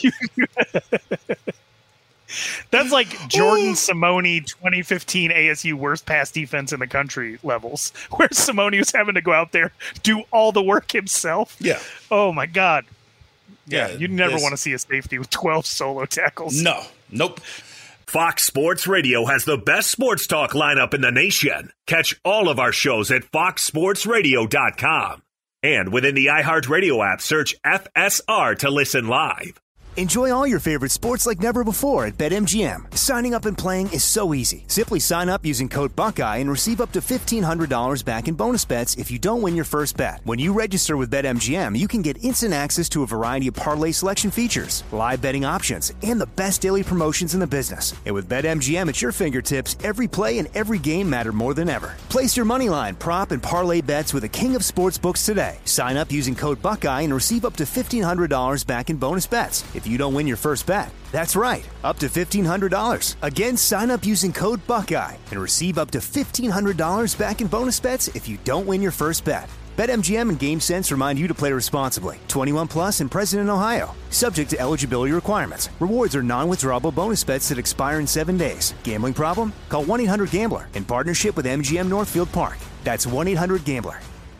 That's like Jordan Ooh. Simone twenty fifteen A S U worst pass defense in the country levels, where Simone was having to go out there, do all the work himself. Yeah. Oh, my God. Yeah, yeah you'd never want to see a safety with twelve solo tackles. No. Nope. Fox Sports Radio has the best sports talk lineup in the nation. Catch all of our shows at fox sports radio dot com. And within the iHeartRadio app, search F S R to listen live. Enjoy all your favorite sports like never before at BetMGM. Signing up and playing is so easy. Simply sign up using code Buckeye and receive up to fifteen hundred dollars back in bonus bets if you don't win your first bet. When you register with BetMGM, you can get instant access to a variety of parlay selection features, live betting options, and the best daily promotions in the business. And with BetMGM at your fingertips, every play and every game matter more than ever. Place your moneyline, prop, and parlay bets with the king of sportsbooks today. Sign up using code Buckeye and receive up to fifteen hundred dollars back in bonus bets if you don't win your first bet. That's right, up to fifteen hundred dollars. Again, sign up using code Buckeye and receive up to fifteen hundred dollars back in bonus bets if you don't win your first bet. BetMGM and GameSense remind you to play responsibly. twenty-one plus and present in Ohio. Subject to eligibility requirements. Rewards are non-withdrawable bonus bets that expire in seven days. Gambling problem? Call one eight hundred gambler in partnership with M G M Northfield Park. That's one eight hundred gambler.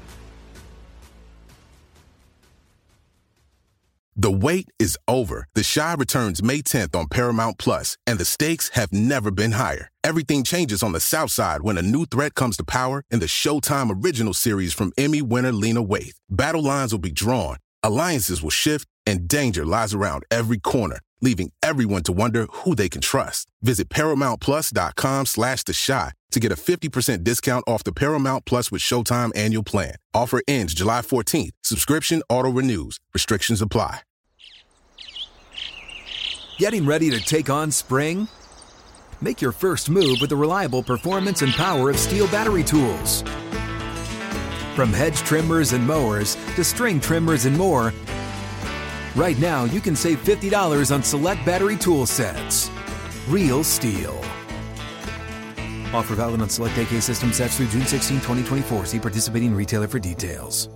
The wait is over. The Chi returns May tenth on Paramount Plus, and the stakes have never been higher. Everything changes on the South Side when a new threat comes to power in the Showtime original series from Emmy winner Lena Waithe. Battle lines will be drawn, alliances will shift, and danger lies around every corner, leaving everyone to wonder who they can trust. Visit ParamountPlus.com slash The Chi to get a fifty percent discount off the Paramount Plus with Showtime annual plan. Offer ends July fourteenth. Subscription auto-renews. Restrictions apply. Getting ready to take on spring? Make your first move with the reliable performance and power of Steel battery tools. From hedge trimmers and mowers to string trimmers and more, right now you can save fifty dollars on select battery tool sets. Real Steel. Offer valid on select A K system sets through June sixteenth, twenty twenty-four. See participating retailer for details.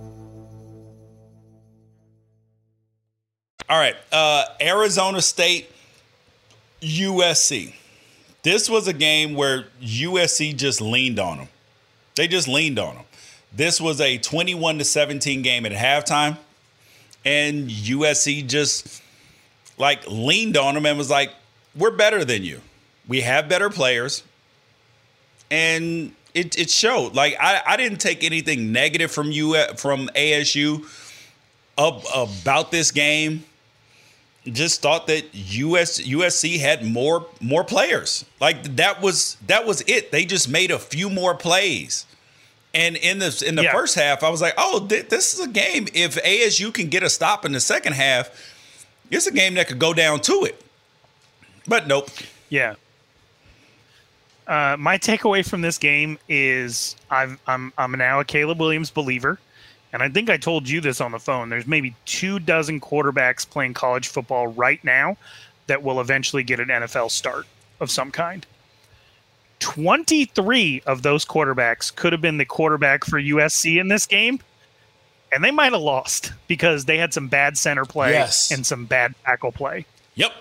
All right. Uh, Arizona State, U S C. This was a game where U S C just leaned on them. They just leaned on them. This was a twenty-one to seventeen game at halftime. And U S C just like leaned on them and was like, we're better than you. We have better players. And it, it showed. Like, I, I didn't take anything negative from you from A S U up, about this game. Just thought that U S U S C had more more players. Like that was that was it. They just made a few more plays. And in the in the yeah. first half, I was like, "Oh, th- this is a game. If A S U can get a stop in the second half, it's a game that could go down to it." But nope. Yeah. Uh, my takeaway from this game is I've, I'm I'm now a Caleb Williams believer. And I think I told you this on the phone. There's maybe two dozen quarterbacks playing college football right now that will eventually get an N F L start of some kind. twenty-three of those quarterbacks could have been the quarterback for U S C in this game, and they might have lost because they had some bad center play yes. and some bad tackle play. Yep.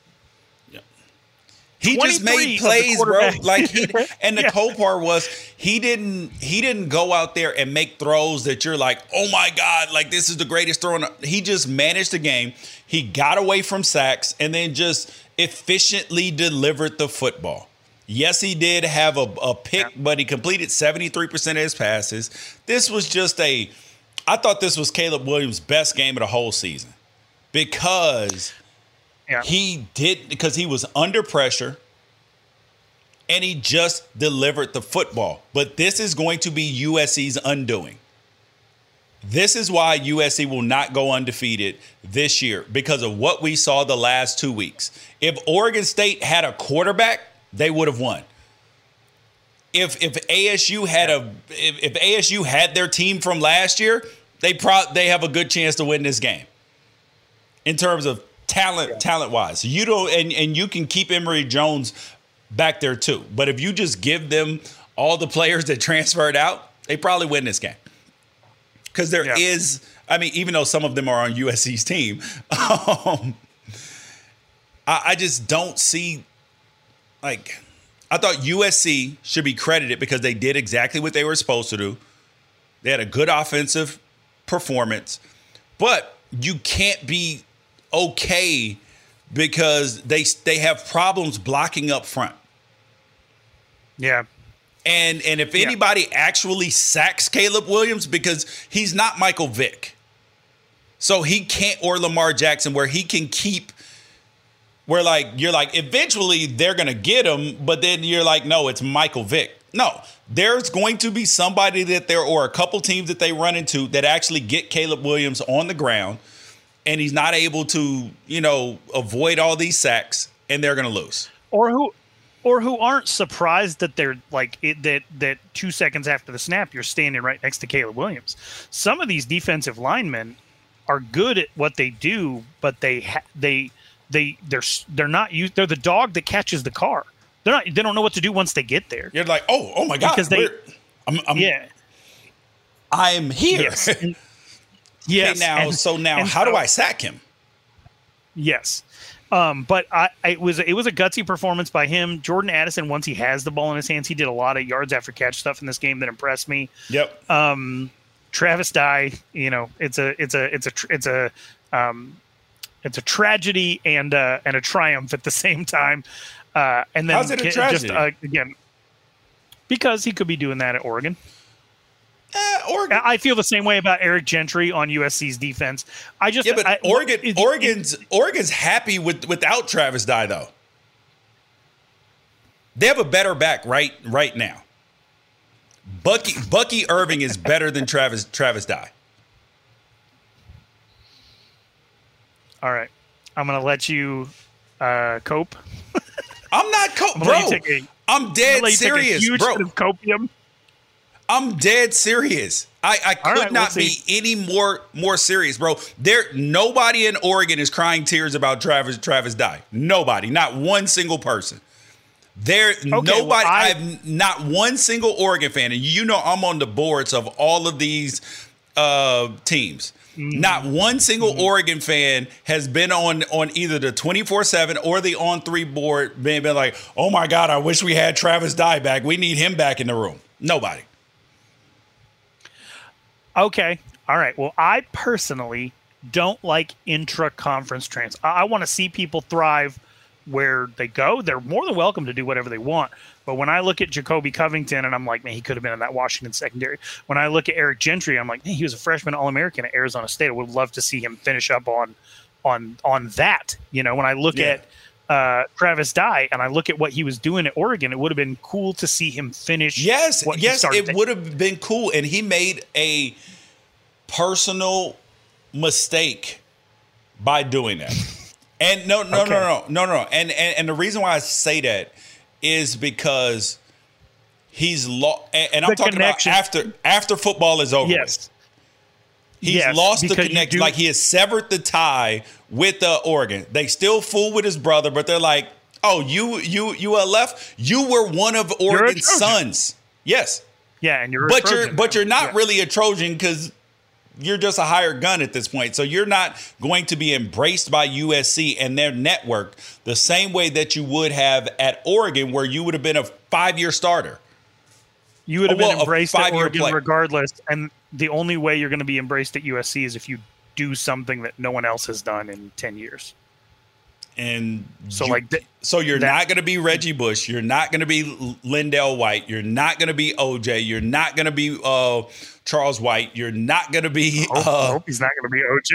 He just made plays, bro. Like he, and the yeah. cool part was he didn't he didn't go out there and make throws that you're like, oh my God, like this is the greatest throw. He just managed the game. He got away from sacks and then just efficiently delivered the football. Yes, he did have a, a pick, yeah. but he completed seventy-three percent of his passes. This was just a – I thought this was Caleb Williams' best game of the whole season because – Yeah. He did because he was under pressure and he just delivered the football. But this is going to be U S C's undoing. This is why U S C will not go undefeated this year because of what we saw the last two weeks. If Oregon State had a quarterback, they would have won. If if A S U had a if, if A S U had their team from last year, they pro- they have a good chance to win this game. In terms of Talent, yeah. talent-wise, you don't, and, and you can keep Emory Jones back there too. But if you just give them all the players that transferred out, they probably win this game. Because there yeah. is, I mean, even though some of them are on U S C's team, um, I, I just don't see, like, I thought U S C should be credited because they did exactly what they were supposed to do. They had a good offensive performance, but you can't be okay because they they have problems blocking up front. Yeah. And and if yeah. anybody actually sacks Caleb Williams, because he's not Michael Vick. So he can't, or Lamar Jackson, where he can keep, where like, you're like, eventually they're going to get him, but then you're like, no, it's Michael Vick. No, there's going to be somebody that there, or a couple teams that they run into that actually get Caleb Williams on the ground, and he's not able to, you know, avoid all these sacks, and they're going to lose. Or who, or who aren't surprised that they're like it, that that two seconds after the snap you're standing right next to Caleb Williams. Some of these defensive linemen are good at what they do, but they ha- they they they're they're not used. They're the dog that catches the car. They're not. They don't know what to do once they get there. You're like, oh, oh my god, because they, I'm, I'm, yeah, I'm here. Yes. And, yes. Okay, now, and, so now, and how so, do I sack him? Yes. Um, but I, I it was it was a gutsy performance by him. Jordan Addison, once he has the ball in his hands, he did a lot of yards after catch stuff in this game that impressed me. Yep. Um, Travis Dye, you know, it's a it's a it's a it's a um, it's a tragedy and uh, and a triumph at the same time. Uh, and then how's it a tragedy? Just, uh, again, because he could be doing that at Oregon. Uh, Oregon. I feel the same way about Eric Gentry on U S C's defense. I just yeah, but I, Oregon, it, Oregon's it, Oregon's happy with without Travis Dye though. They have a better back right right now. Bucky Bucky Irving is better than Travis Travis Dye. All right, I'm gonna let you uh, cope. I'm not cope, I'm bro. a, I'm dead I'm serious, huge bro. Copium. I'm dead serious. I, I could right, not we'll be any more more serious, bro. There, nobody in Oregon is crying tears about Travis Travis Dye. Nobody, not one single person. There, okay, nobody. Well, I, I've not one single Oregon fan, and you know I'm on the boards of all of these uh, teams. Mm-hmm. Not one single mm-hmm. Oregon fan has been on on either the twenty-four seven or the On three board, been, been like, "Oh my God, I wish we had Travis Dye back. We need him back in the room." Nobody. Okay. All right. Well, I personally don't like intra-conference transfers. I, I want to see people thrive where they go. They're more than welcome to do whatever they want. But when I look at Jacoby Covington and I'm like, man, he could have been in that Washington secondary. When I look at Eric Gentry, I'm like, man, he was a freshman All-American at Arizona State. I would love to see him finish up on on on that. You know, when I look yeah. at uh, Travis Dye and I look at what he was doing at Oregon, it would have been cool to see him finish. Yes, what yes, he it would have been cool. And he made a personal mistake by doing that. And no, no, okay. no, no, no, no, no. And, and and the reason why I say that is because he's lost. And, and I'm the talking connection. about after after football is over. Yes. He's yes, lost the connection. Do- like he has severed the tie with uh, Oregon. They still fool with his brother, but they're like, "Oh, you you you are left. You were one of Oregon's sons." Yes. Yeah, and you're. But a you're now. but you're not yeah. really a Trojan because you're just a hired gun at this point. So you're not going to be embraced by U S C and their network the same way that you would have at Oregon, where you would have been a five-year starter. You would have well, been embraced at Oregon play. regardless, and the only way you're going to be embraced at U S C is if you do something that no one else has done in ten years. And so, you, like, th- so you're that, not going to be Reggie Bush. You're not going to be Lindell White. You're not going to be O J. You're not going to be uh, Charles White. You're not going to be. I hope, uh, I hope he's not going to be O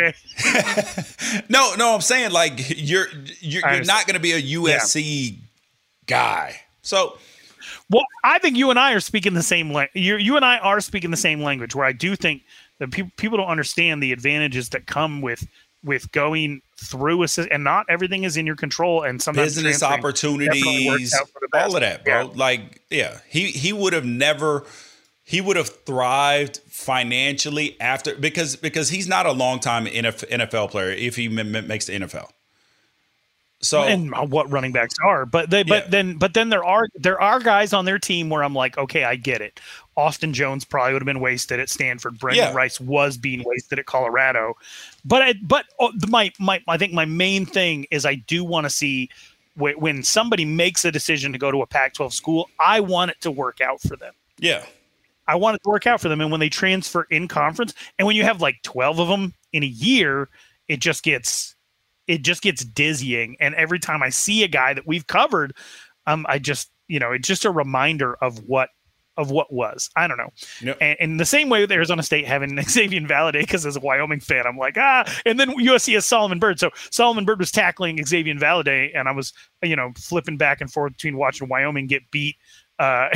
J. no, no, I'm saying like you're you're, you're not going to be a U S C yeah. guy. So. Well, I think you and I are speaking the same language. You, you and I are speaking the same language, where I do think that pe- people don't understand the advantages that come with with going through a system, and not everything is in your control. And sometimes business opportunities, all of that, bro. Yeah. Like, yeah, he he would have never, he would have thrived financially after because because he's not a long time N F L player if he m- makes the N F L. So and what running backs are, but they, Yeah. but then, but then there are there are guys on their team where I'm like, okay, I get it. Austin Jones probably would have been wasted at Stanford. Brendan Yeah. Rice was being wasted at Colorado, but I, but oh, the- my my I think my main thing is I do want to see wh- when somebody makes a decision to go to a Pac twelve school, I want it to work out for them. yeah, I want it to work out for them, and when they transfer in conference, and when you have like twelve of them in a year, it just gets. It just gets dizzying. And every time I see a guy that we've covered, um, I just, you know, it's just a reminder of what, of what was, I don't know. Yep. And, and the same way with Arizona State having Xavier Valladay, because as a Wyoming fan, I'm like, ah, and then U S C has Solomon Byrd. So Solomon Byrd was tackling Xavier Valladay, and I was, you know, flipping back and forth between watching Wyoming get beat uh,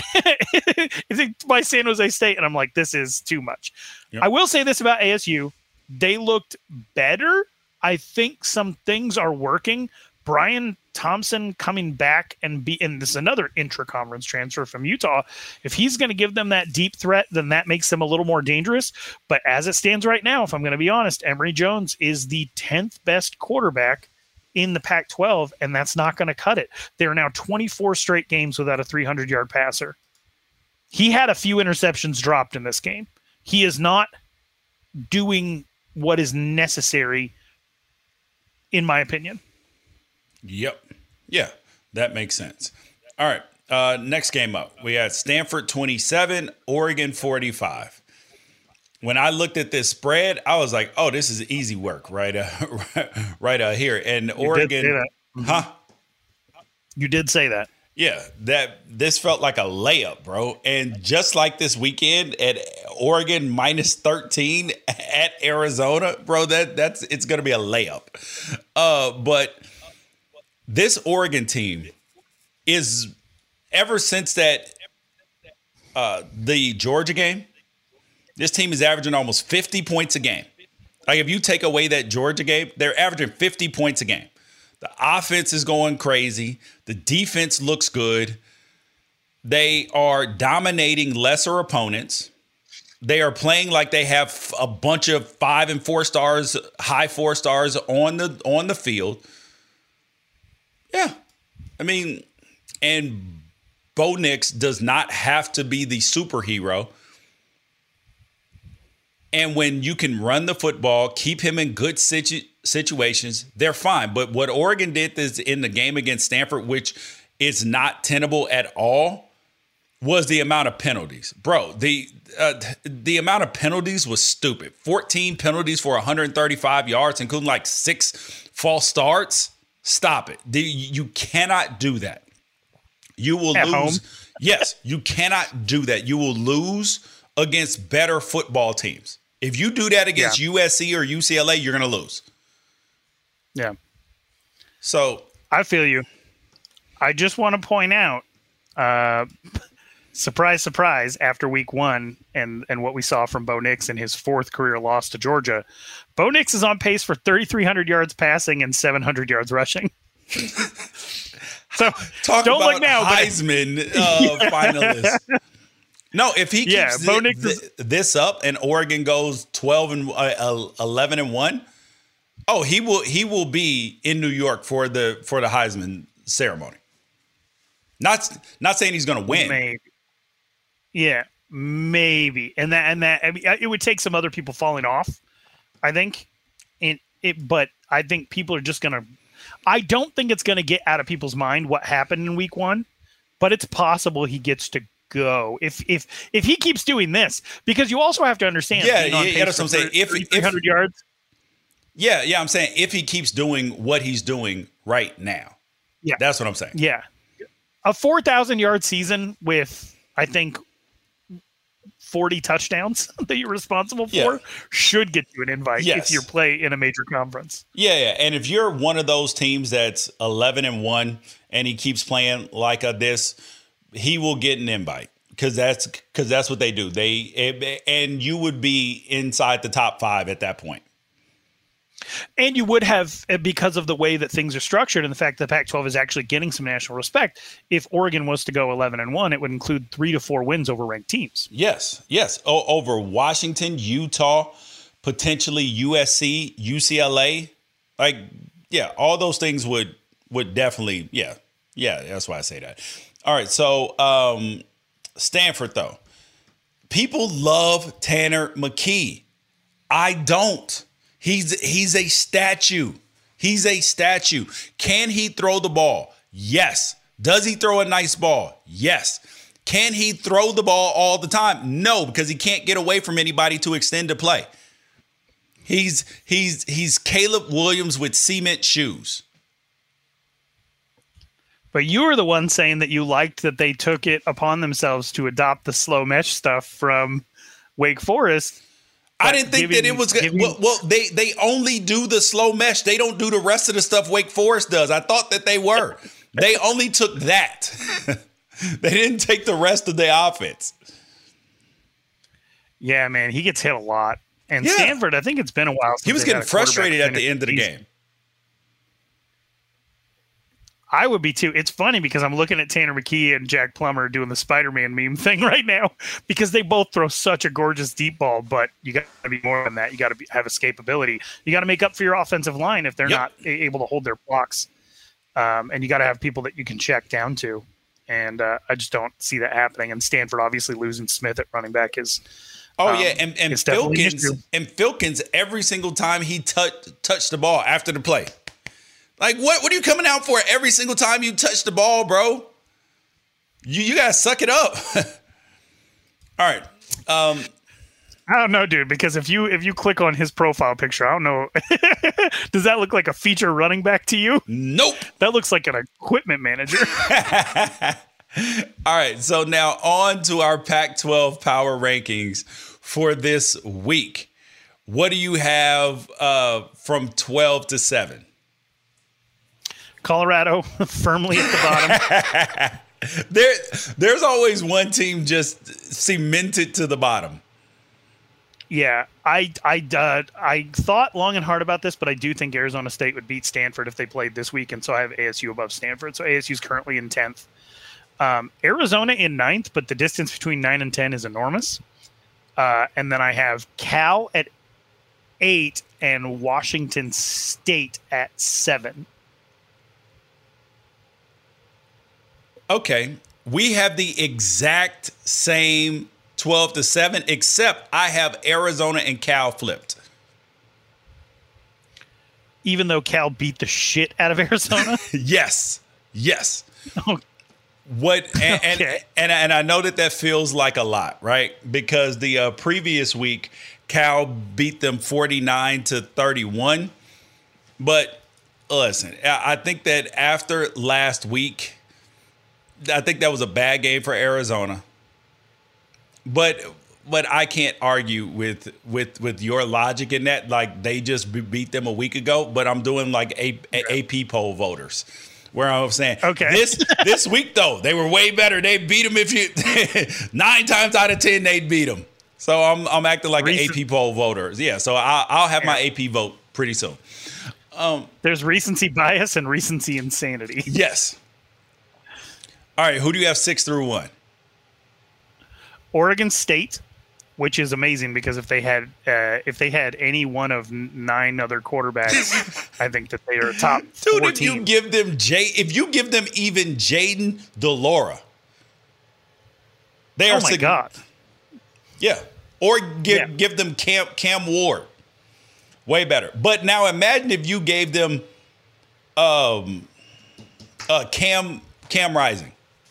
by San Jose State. And I'm like, this is too much. Yep. I will say this about A S U. They looked better. I think some things are working. Brian Thompson coming back and be, and this is another intra-conference transfer from Utah. If he's going to give them that deep threat, then that makes them a little more dangerous. But as it stands right now, if I'm going to be honest, Emory Jones is the tenth best quarterback in the Pac twelve, and that's not going to cut it. There are now twenty-four straight games without a three hundred yard passer. He had a few interceptions dropped in this game. He is not doing what is necessary, in my opinion. Yep. Yeah, that makes sense. All right. Uh, next game up, we had Stanford twenty-seven, Oregon forty-five. When I looked at this spread, I was like, "Oh, this is easy work, right, uh, right uh, here." And You Oregon, did say that. Mhm. huh? You did say that. Yeah, that this felt like a layup, bro. And just like this weekend at Oregon minus thirteen at Arizona, bro, that that's it's gonna be a layup. Uh, but this Oregon team is ever since that uh, the Georgia game, this team is averaging almost fifty points a game. Like if you take away that Georgia game, they're averaging fifty points a game. The offense is going crazy. The defense looks good. They are dominating lesser opponents. They are playing like they have a bunch of five and four stars, high four stars on the on the field. Yeah. I mean, and Bo Nix does not have to be the superhero. And when you can run the football, keep him in good situ- situations, they're fine. But what Oregon did is in the game against Stanford, which is not tenable at all, was the amount of penalties. Bro, the uh, the amount of penalties was stupid. fourteen penalties for one hundred thirty-five yards, including like six false starts. Stop it. The, you cannot do that. You will At lose. home? Yes, you cannot do that. You will lose against better football teams. If you do that against Yeah. U S C or U C L A, you're going to lose. Yeah. So I feel you. I just want to point out, uh, surprise, surprise, after week one and, and what we saw from Bo Nix in his fourth career loss to Georgia, Bo Nix is on pace for thirty-three hundred yards passing and seven hundred yards rushing. So talk don't about look now, but- Heisman uh, finalist. No, if he keeps Yeah, thi- Bo Nix thi- is- this up and Oregon goes twelve and uh, eleven and one, oh, he will he will be in New York for the for the Heisman ceremony. Not not saying he's going to win. Maybe. Yeah, maybe. And that and that I mean, it would take some other people falling off, I think. It it but I think people are just going to I don't think it's going to get out of people's mind what happened in week one, but it's possible he gets to go if if if he keeps doing this, because you also have to understand. Yeah, being on yeah, pace that's what I'm for saying. If- thirty-three hundred if- yards, Yeah, yeah, I'm saying if he keeps doing what he's doing right now. Yeah. That's what I'm saying. yeah, a four thousand yard season with I think forty touchdowns that you're responsible for Yeah. should get you an invite Yes. if you play in a major conference. Yeah, yeah. And if you're one of those teams that's eleven and one and he keeps playing like a, this, he will get an invite because that's because that's what they do. They and you would be inside the top five at that point. And you would have, because of the way that things are structured and the fact that the Pac twelve is actually getting some national respect, if Oregon was to go eleven and one, it would include three to four wins over ranked teams. Yes, yes. O- over Washington, Utah, potentially U S C, U C L A. Like, yeah, all those things would would definitely, yeah, yeah, that's why I say that. All right, so um, Stanford, though. People love Tanner McKee. I don't. He's he's a statue. He's a statue. Can he throw the ball? Yes. Does he throw a nice ball? Yes. Can he throw the ball all the time? No, because he can't get away from anybody to extend the play. He's he's he's Caleb Williams with cement shoes. But you were the one saying that you liked that they took it upon themselves to adopt the slow mesh stuff from Wake Forest. I didn't think giving, that it was good. Well, well, they they only do the slow mesh. They don't do the rest of the stuff Wake Forest does. I thought that they were. They only took that. They didn't take the rest of the offense. Yeah, man, he gets hit a lot. And yeah. Stanford, I think it's been a while since he was getting frustrated at the end of the game. I would be too. It's funny because I'm looking at Tanner McKee and Jack Plummer doing the Spider-Man meme thing right now because they both throw such a gorgeous deep ball, but you got to be more than that. You got to have escapability. You got to make up for your offensive line if they're yep. not able to hold their blocks. Um, and you got to have people that you can check down to. And uh, I just don't see that happening. And Stanford obviously losing Smith at running back is Oh, um, yeah, and, and Filkins and Filkins every single time he touched touched the ball after the play. Like, what What are you coming out for every single time you touch the ball, bro? You you got to suck it up. All right. Um, I don't know, dude, because if you if you click on his profile picture, I don't know. Does that look like a feature running back to you? Nope. That looks like an equipment manager. All right, so now on to our Pac twelve power rankings for this week. What do you have uh, from twelve to seven? Colorado firmly at the bottom. there, there's always one team just cemented to the bottom. Yeah, I I uh, I thought long and hard about this, but I do think Arizona State would beat Stanford if they played this week, and so I have A S U above Stanford. So A S U is currently in tenth. Um, Arizona in ninth, but the distance between nine and ten is enormous. Uh, and then I have Cal at eight and Washington State at seven. Okay, we have the exact same twelve to seven, except I have Arizona and Cal flipped. Even though Cal beat the shit out of Arizona? Yes. Yes. Okay. What and, okay. and, and and I know that that feels like a lot, right? Because the uh, previous week, Cal beat them forty-nine to thirty-one. But listen, I think that after last week, I think that was a bad game for Arizona. But but I can't argue with with with your logic in that. Like, they just beat them a week ago. But I'm doing like a, a, A P poll voters. Where I'm saying, okay, this this week though they were way better. They beat them if you nine times out of ten they'd beat them. So I'm I'm acting like Recent- an A P poll voter. Yeah. So I'll, I'll have my A P vote pretty soon. Um, There's recency bias and recency insanity. Yes. All right. Who do you have six through one? Oregon State, which is amazing because if they had uh, if they had any one of nine other quarterbacks, I think that they are a top Dude, four if team. you give them Jay, if you give them even Jaden DeLaura, they are. Oh my sig- god! Yeah, or give Yeah. give them Cam Cam Ward, way better. But now imagine if you gave them, um, uh, Cam Cam Rising,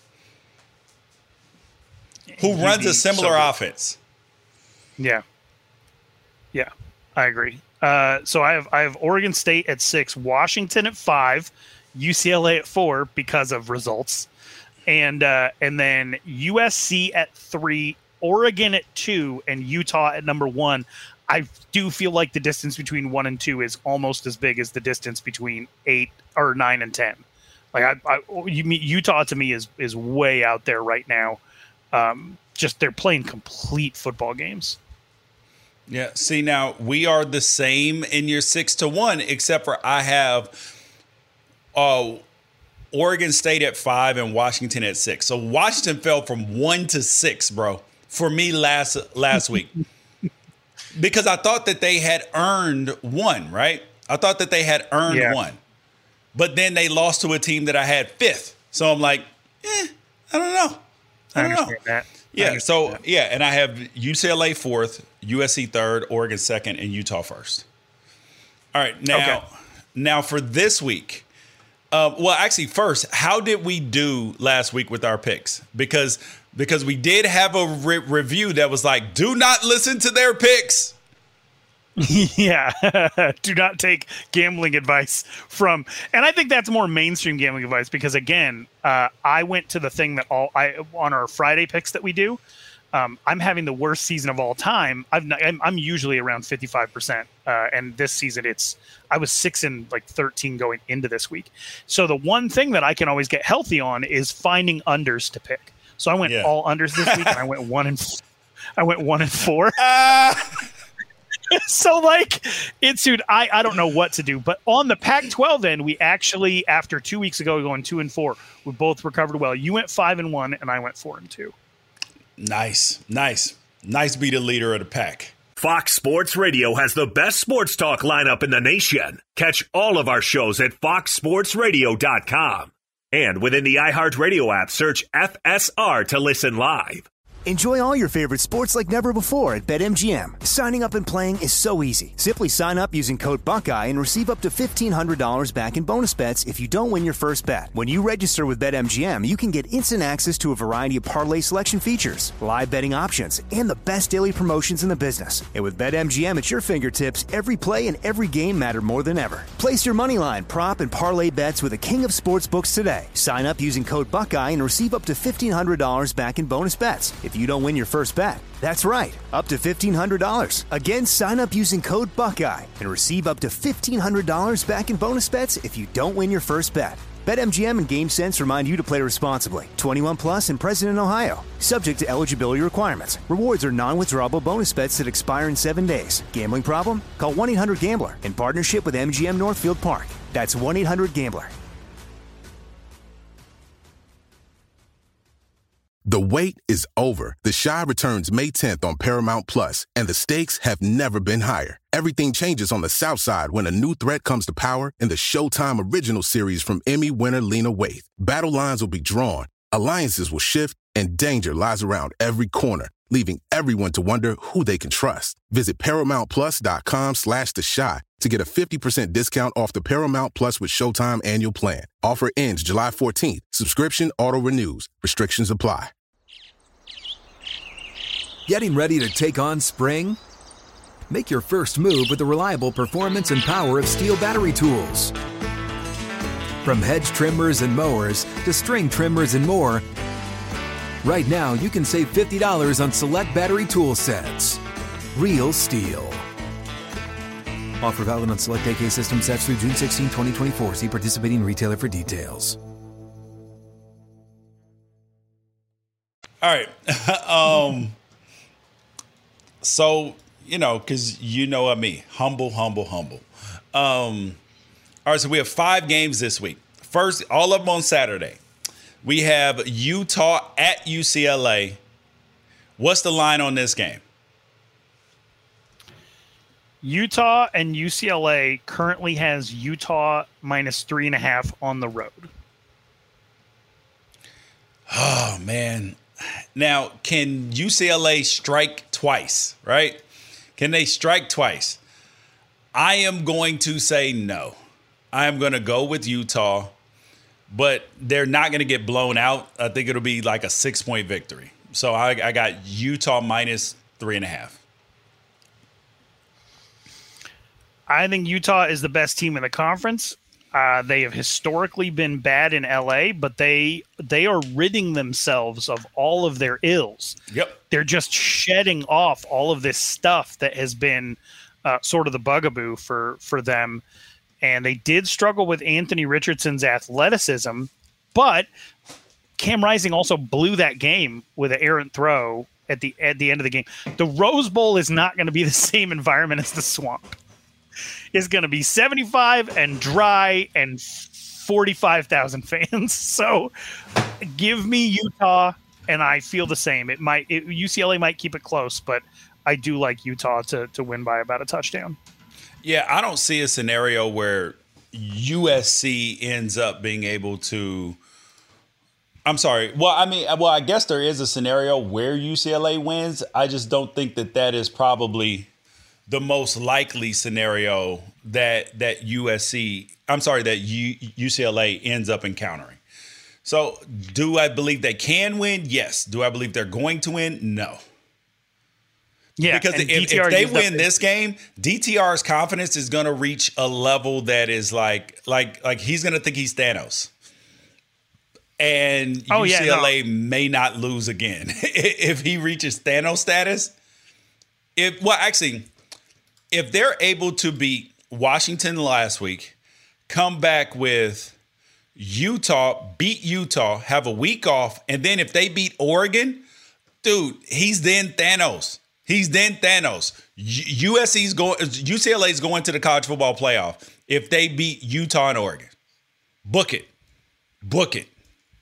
who He'd runs be a similar so good. offense. Yeah, yeah, I agree. Uh, so I have I have Oregon State at six, Washington at five, U C L A at four because of results, and uh, and then U S C at three, Oregon at two, and Utah at number one. I do feel like the distance between one and two is almost as big as the distance between eight or nine and ten. Like I, I you mean Utah to me is is way out there right now. Um, just they're playing complete football games. Yeah. See, now we are the same in your six to one, except for I have uh, Oregon State at five and Washington at six. So Washington fell from one to six, bro, for me last last week because I thought that they had earned one. Right? I thought that they had earned Yeah. one. but then they lost to a team that I had fifth. So I'm like, eh, I don't know. I, I don't understand know. that. Yeah, so, that. yeah, and I have U C L A fourth, U S C third, Oregon second, and Utah first. All right, now, okay. now for this week, uh, well, actually, first, how did we do last week with our picks? Because because we did have a re- review that was like, do not listen to their picks. Yeah, do not take gambling advice from, and I think that's more mainstream gambling advice because again, uh, I went to the thing that all I on our Friday picks that we do. Um, I'm having the worst season of all time. I've not, I'm, I'm usually around fifty-five percent, uh, and this season it's I was six and like thirteen going into this week. So the one thing that I can always get healthy on is finding unders to pick. So I went yeah. all unders this week, and I went one and I went one and four. Uh. So, like, it's, dude, I, I don't know what to do. But on the Pac twelve end, we actually, after two weeks ago, going two and four, we both recovered well. You went five and one, and I went four and two. Nice, nice, nice to be the leader of the pack. Fox Sports Radio has the best sports talk lineup in the nation. Catch all of our shows at fox sports radio dot com. And within the iHeartRadio app, search F S R to listen live. Enjoy all your favorite sports like never before at BetMGM. Signing up and playing is so easy. Simply sign up using code Buckeye and receive up to fifteen hundred dollars back in bonus bets if you don't win your first bet. When you register with BetMGM, you can get instant access to a variety of parlay selection features, live betting options, and the best daily promotions in the business. And with BetMGM at your fingertips, every play and every game matter more than ever. Place your moneyline, prop, and parlay bets with the king of sportsbooks today. Sign up using code Buckeye and receive up to fifteen hundred dollars back in bonus bets if you don't win your first bet. That's right, up to fifteen hundred dollars. Again, sign up using code Buckeye and receive up to fifteen hundred dollars back in bonus bets if you don't win your first bet. BetMGM and GameSense remind you to play responsibly. twenty-one plus and present in Ohio. Subject to eligibility requirements. Rewards are non-withdrawable bonus bets that expire in seven days. Gambling problem? Call one eight hundred gambler in partnership with M G M Northfield Park. That's one eight hundred gambler. The wait is over. The Chi returns May tenth on Paramount Plus, and the stakes have never been higher. Everything changes on the South Side when a new threat comes to power in the Showtime original series from Emmy winner Lena Waithe. Battle lines will be drawn, alliances will shift, and danger lies around every corner, leaving everyone to wonder who they can trust. Visit ParamountPlus.com slash The Chi to get a fifty percent discount off the Paramount Plus with Showtime annual plan. Offer ends July fourteenth. Subscription auto-renews. Restrictions apply. Getting ready to take on spring? Make your first move with the reliable performance and power of Steel battery tools. From hedge trimmers and mowers to string trimmers and more, right now you can save fifty dollars on select battery tool sets. Real Steel. Offer valid on select A K system sets through June sixteenth, twenty twenty-four. See participating retailer for details. All right. um, so, you know, because you know of me, humble, humble, humble. Um, all right, so we have five games this week. First, all of them on Saturday. We have Utah at U C L A. What's the line on this game? Utah and U C L A currently has Utah minus three and a half on the road. Oh, man. Now, can U C L A strike twice, right? Can they strike twice? I am going to say no. I am going to go with Utah, but they're not going to get blown out. I think it'll be like a six-point victory. So I, I got Utah minus three and a half. I think Utah is the best team in the conference. Uh, they have historically been bad in L A, but they they are ridding themselves of all of their ills. Yep. They're just shedding off all of this stuff that has been uh, sort of the bugaboo for, for them. And they did struggle with Anthony Richardson's athleticism, but Cam Rising also blew that game with an errant throw at the at the end of the game. The Rose Bowl is not going to be the same environment as the Swamp. It's going to be seventy-five and dry and forty-five thousand fans. So give me Utah, and I feel the same. It might it, U C L A might keep it close, but I do like Utah to to win by about a touchdown. Yeah, I don't see a scenario where U S C ends up being able to. I'm sorry. Well, I mean, well, I guess there is a scenario where U C L A wins. I just don't think that that is probably the most likely scenario that that U S C. I'm sorry, that U, UCLA ends up encountering. So, do I believe they can win? Yes. Do I believe they're going to win? No. Yeah, because if, if they win this game, D T R's confidence is going to reach a level that is like, like, like he's going to think he's Thanos. And oh, U C L A yeah, no. may not lose again if he reaches Thanos status. If well, actually, if they're able to beat Washington last week, come back with Utah, beat Utah, have a week off, and then if they beat Oregon, dude, he's then Thanos. He's then Thanos. U S C's going. U C L A's going to the college football playoff if they beat Utah and Oregon. Book it. Book it.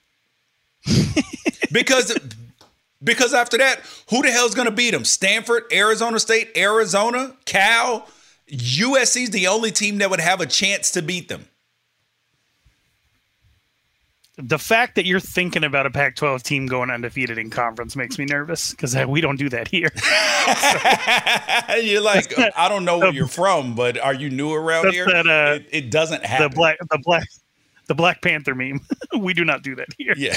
because because after that, who the hell's going to beat them? Stanford, Arizona State, Arizona, Cal. U S C's the only team that would have a chance to beat them. The fact that you're thinking about a Pac twelve team going undefeated in conference makes me nervous because we don't do that here. So, you're like, I don't know where you're from, but are you new around here? That, uh, it, it doesn't happen. The black, the black, the Black Panther meme. We do not do that here. Yeah.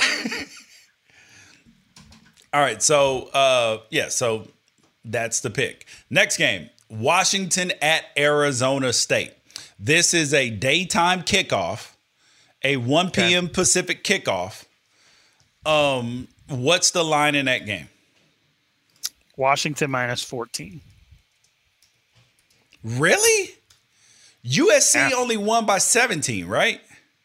All right. So, uh, yeah. So that's the pick. Next game, Washington at Arizona State. This is a daytime kickoff. A one p.m. Okay. Pacific kickoff. Um, what's the line in that game? Washington minus fourteen. Really? U S C yeah. only won by seventeen, right?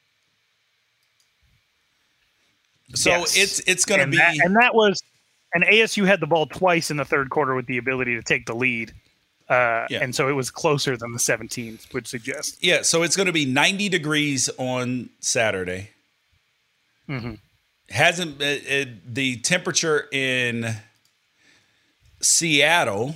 So yes. it's it's going to be that, and that was and A S U had the ball twice in the third quarter with the ability to take the lead. Uh, yeah. And so it was closer than the seventeen would suggest. Yeah, so it's going to be ninety degrees on Saturday. Mm-hmm. Hasn't it, it, the temperature in Seattle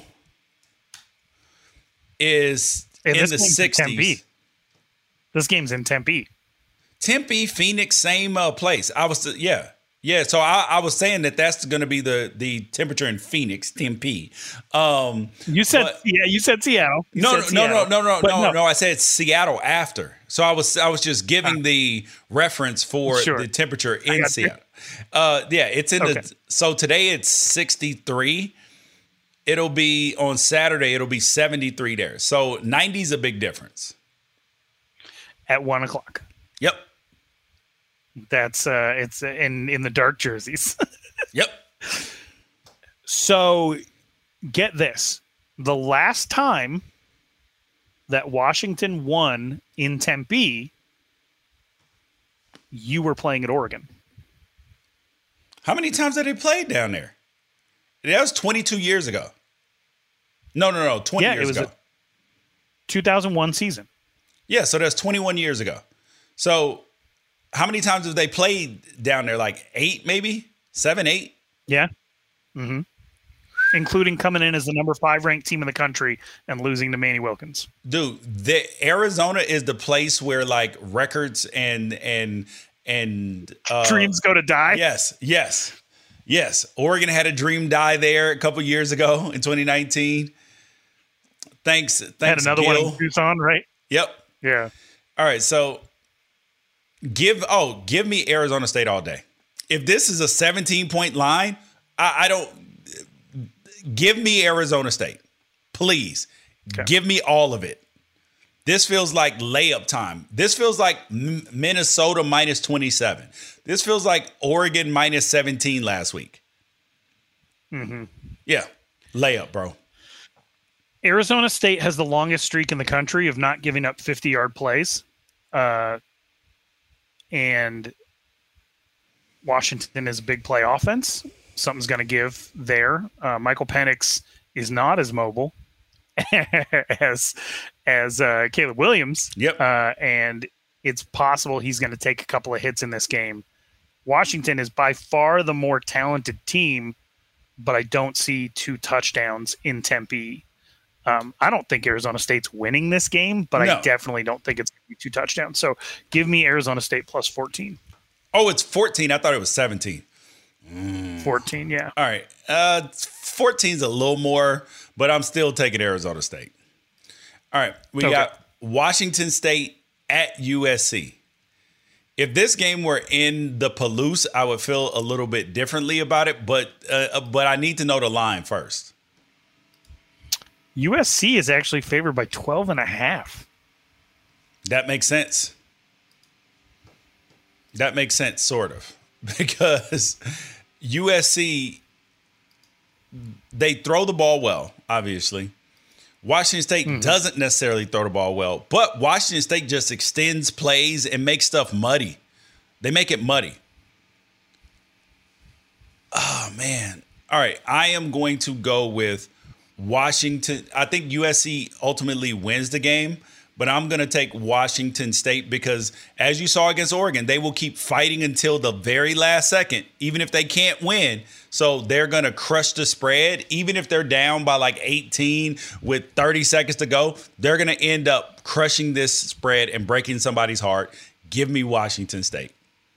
is and in the sixties. In Tempe. This game's in Tempe. Tempe, Phoenix, same uh, place. I was yeah. Yeah, so I, I was saying that that's going to be the the temperature in Phoenix, Tempe. Um, you said but, yeah, you said Seattle. You no, said no, Seattle, no, no, no, no, no, no, no. I said Seattle after. So I was I was just giving the reference for sure. the temperature in Seattle. Uh, yeah, it's in okay. the. So today it's sixty-three. It'll be on Saturday. It'll be seventy-three there. So ninety is a big difference. At one o'clock. Yep. That's uh, it's in in the dark jerseys. Yep. So, get this: the last time that Washington won in Tempe, you were playing at Oregon. How many times have they played down there? That was twenty-two years ago. No, no, no, twenty yeah, years it was ago. A two thousand one season. Yeah, so that's twenty-one years ago. So. How many times have they played down there? Like eight, maybe? Seven, eight? Yeah. Mm-hmm. Including coming in as the number five ranked team in the country and losing to Manny Wilkins. Dude, the Arizona is the place where like records and and and uh, dreams go to die. Yes, yes, yes. Oregon had a dream die there a couple years ago in twenty nineteen. Thanks, thanks. Had another Gil. one in Tucson, right? Yep. Yeah. All right, so. Give oh, give me Arizona State all day. If this is a seventeen-point line, I, I don't give me Arizona State. Please. Okay. Give me all of it. This feels like layup time. This feels like M- Minnesota minus twenty-seven. This feels like Oregon minus seventeen last week. Mm-hmm. Yeah. Layup, bro. Arizona State has the longest streak in the country of not giving up fifty-yard plays. Uh And Washington is a big play offense. Something's going to give there. Uh, Michael Penix is not as mobile as as uh, Caleb Williams. Yep. Uh, and it's possible he's going to take a couple of hits in this game. Washington is by far the more talented team, but I don't see two touchdowns in Tempe. Um, I don't think Arizona State's winning this game, but No. I definitely don't think it's going to be two touchdowns. So give me Arizona State plus fourteen. Oh, it's fourteen. I thought it was seventeen. fourteen, yeah. All right. Uh, fourteen's a little more, but I'm still taking Arizona State. All right. We Okay. got Washington State at U S C. If this game were in the Palouse, I would feel a little bit differently about it, but uh, but I need to know the line first. U S C is actually favored by twelve and a half. That makes sense. That makes sense, sort of, because U S C, they throw the ball well, obviously. Washington State mm-hmm. doesn't necessarily throw the ball well, but Washington State just extends plays and makes stuff muddy. They make it muddy. Oh, man. All right, I am going to go with Washington. I think U S C ultimately wins the game, but I'm going to take Washington State because, as you saw against Oregon, they will keep fighting until the very last second, even if they can't win. So they're going to crush the spread. Even if they're down by like eighteen with thirty seconds to go, they're going to end up crushing this spread and breaking somebody's heart. Give me Washington State.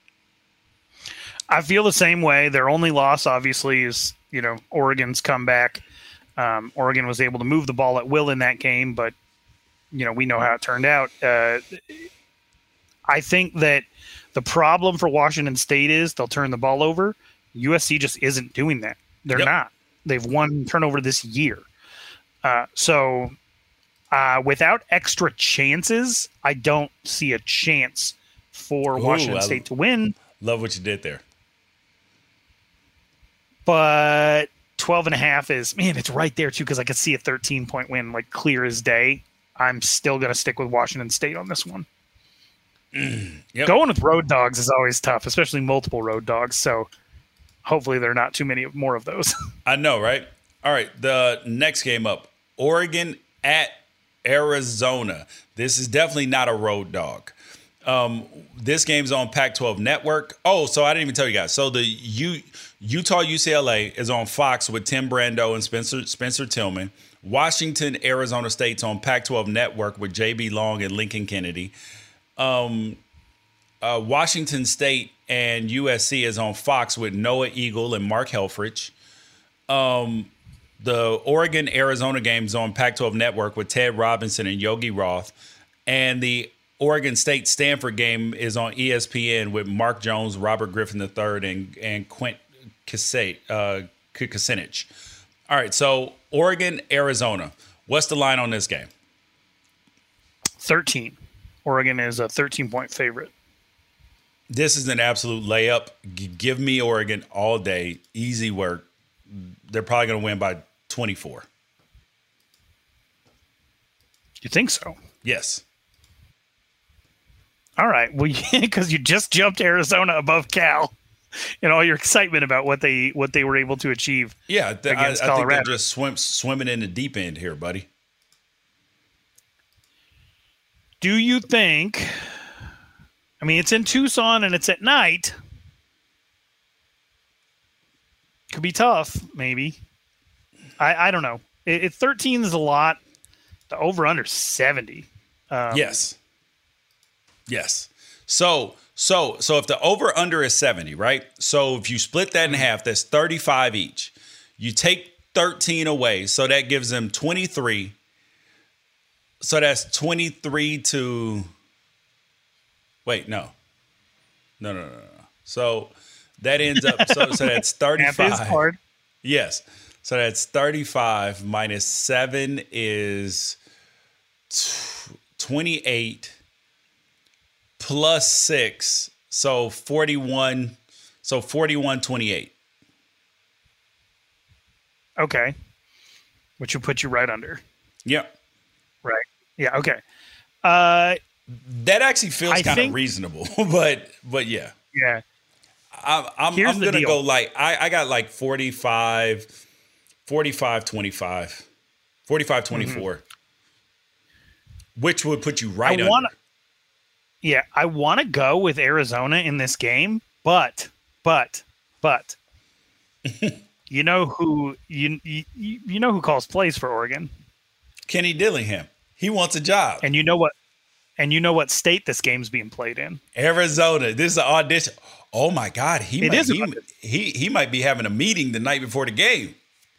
I feel the same way. Their only loss, obviously, is, you know, Oregon's comeback. Um, Oregon was able to move the ball at will in that game, but, you know, we know how it turned out. Uh, I think that the problem for Washington State is they'll turn the ball over. U S C just isn't doing that. They're Yep. not. They've won turnover this year. Uh, so uh, without extra chances, I don't see a chance for Ooh, Washington I State to win. Love what you did there. But twelve and a half is, man, it's right there too, because I could see a thirteen point win like clear as day. I'm still going to stick with Washington State on this one. Yep. Going with road dogs is always tough, especially multiple road dogs. So hopefully there are not too many more of those. I know, right? All right, the next game up, Oregon at Arizona. This is definitely not a road dog. Um, this game's on Pac twelve Network. Oh, so I didn't even tell you guys. So the U, Utah U C L A is on Fox with Tim Brando and Spencer Spencer Tillman. Washington, Arizona State's on Pac twelve Network with J B Long and Lincoln Kennedy. Um, uh, Washington State and U S C is on Fox with Noah Eagle and Mark Helfrich. Um, the Oregon-Arizona game's on Pac twelve Network with Ted Robinson and Yogi Roth. And the Oregon State-Stanford game is on E S P N with Mark Jones, Robert Griffin the third, and, and Quint Kucinich. Uh, Kucinich. All right, so Oregon, Arizona. What's the line on this game? thirteen. Oregon is a thirteen-point favorite. This is an absolute layup. G- give me Oregon all day. Easy work. They're probably going to win by twenty-four. You think so? Yes. All right. Well, because you just jumped Arizona above Cal and all your excitement about what they what they were able to achieve. Yeah, th- I, I against think they're Colorado. just swim, swimming in the deep end here, buddy. Do you think, I mean, it's in Tucson and it's at night. Could be tough, maybe. I, I don't know. It, it thirteen is a lot. The over-under seventy. Um, Yes. Yes. So, so, so if the over-under is seventy, right? So if you split that in half, that's thirty-five each. You take thirteen away, so that gives them twenty-three. So that's twenty-three to, wait, no. No, no, no, no. So that ends up, so, so that's thirty-five. Math is hard. Yes. So that's thirty-five minus seven is twenty-eight plus six. So forty-one. So forty-one twenty-eight. Okay. Which will put you right under. Yep. Right. Yeah. Okay. Uh, That actually feels I kind of think- reasonable, but but yeah. yeah. I, I'm, Here's I'm the gonna deal. go like I, I got like forty-five, forty-five twenty-five, forty-five twenty-four, mm-hmm. which would put you right I under. wanna, yeah, I want to go with Arizona in this game, but, but, but, you know who you, you you know who calls plays for Oregon? Kenny Dillingham. He wants a job. And you know what? And you know what state this game's being played in? Arizona. This is an audition. Oh my God. He it might, is he, he he might be having a meeting the night before the game.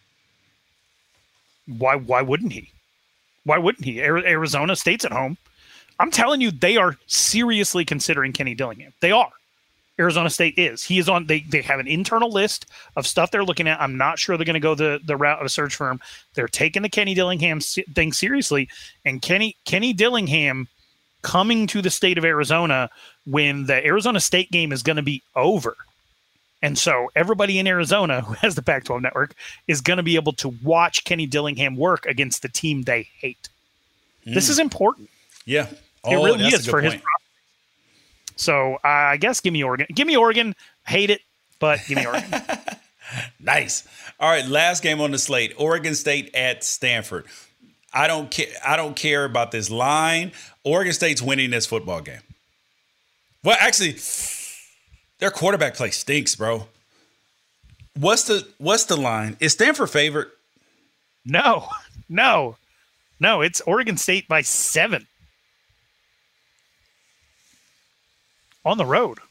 Why why wouldn't he? Why wouldn't he? Arizona State's at home. I'm telling you, they are seriously considering Kenny Dillingham. They are. Arizona State is. He is on. They they have an internal list of stuff they're looking at. I'm not sure they're going to go the, the route of a search firm. They're taking the Kenny Dillingham thing seriously. And Kenny Kenny Dillingham coming to the state of Arizona when the Arizona State game is going to be over. And so everybody in Arizona who has the Pac twelve network is going to be able to watch Kenny Dillingham work against the team they hate. Mm. This is important. Yeah. Oh, it really is for point. his prospects. So uh, I guess give me Oregon. Give me Oregon. Hate it, but give me Oregon. Nice. All right, last game on the slate: Oregon State at Stanford. I don't care. I don't care about this line. Oregon State's winning this football game. Well, actually, their quarterback play stinks, bro. What's the What's the line? Is Stanford favored? No, no, no. It's Oregon State by seven. On the road.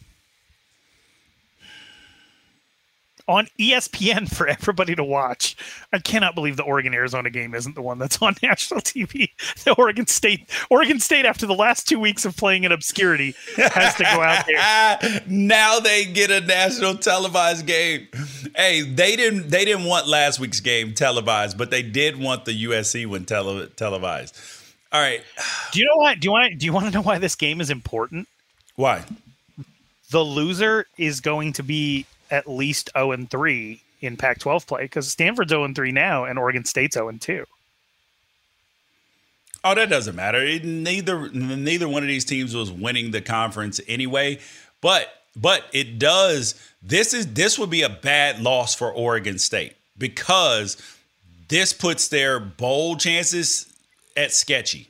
On E S P N for everybody to watch. I cannot believe the Oregon-Arizona game isn't the one that's on national T V. The Oregon State, Oregon State, after the last two weeks of playing in obscurity, has to go out there. Now they get a national televised game. Hey, they didn't they didn't want last week's game televised, but they did want the U S C one tele, televised. All right. Do you know why? Do you want? Do you want to know why this game is important? Why? The loser is going to be at least oh and three in Pac twelve play because Stanford's oh and three now and Oregon State's oh and two. Oh, that doesn't matter. It, neither neither one of these teams was winning the conference anyway. But but it does. This is this would be a bad loss for Oregon State because this puts their bowl chances at sketchy.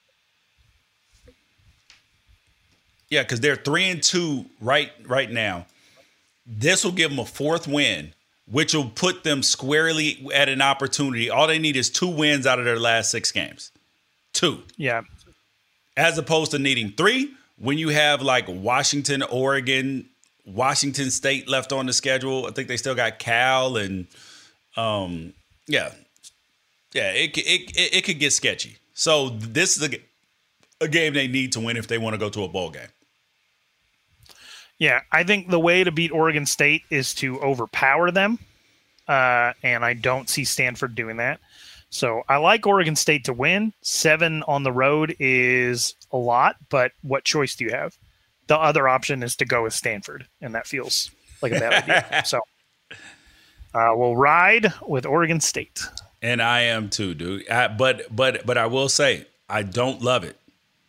Yeah, because they're three and two right right now. This will give them a fourth win, which will put them squarely at an opportunity. All they need is two wins out of their last six games. Two. Yeah. As opposed to needing three when you have like Washington, Oregon, Washington State left on the schedule. I think they still got Cal and um, yeah. Yeah, it, it, it, it could get sketchy. So this is a, a game they need to win if they want to go to a bowl game. Yeah, I think the way to beat Oregon State is to overpower them, uh, and I don't see Stanford doing that. So I like Oregon State to win. Seven on the road is a lot, but what choice do you have? The other option is to go with Stanford, and that feels like a bad idea. So uh, we'll ride with Oregon State. And I am too, dude. I, but but but I will say, I don't love it.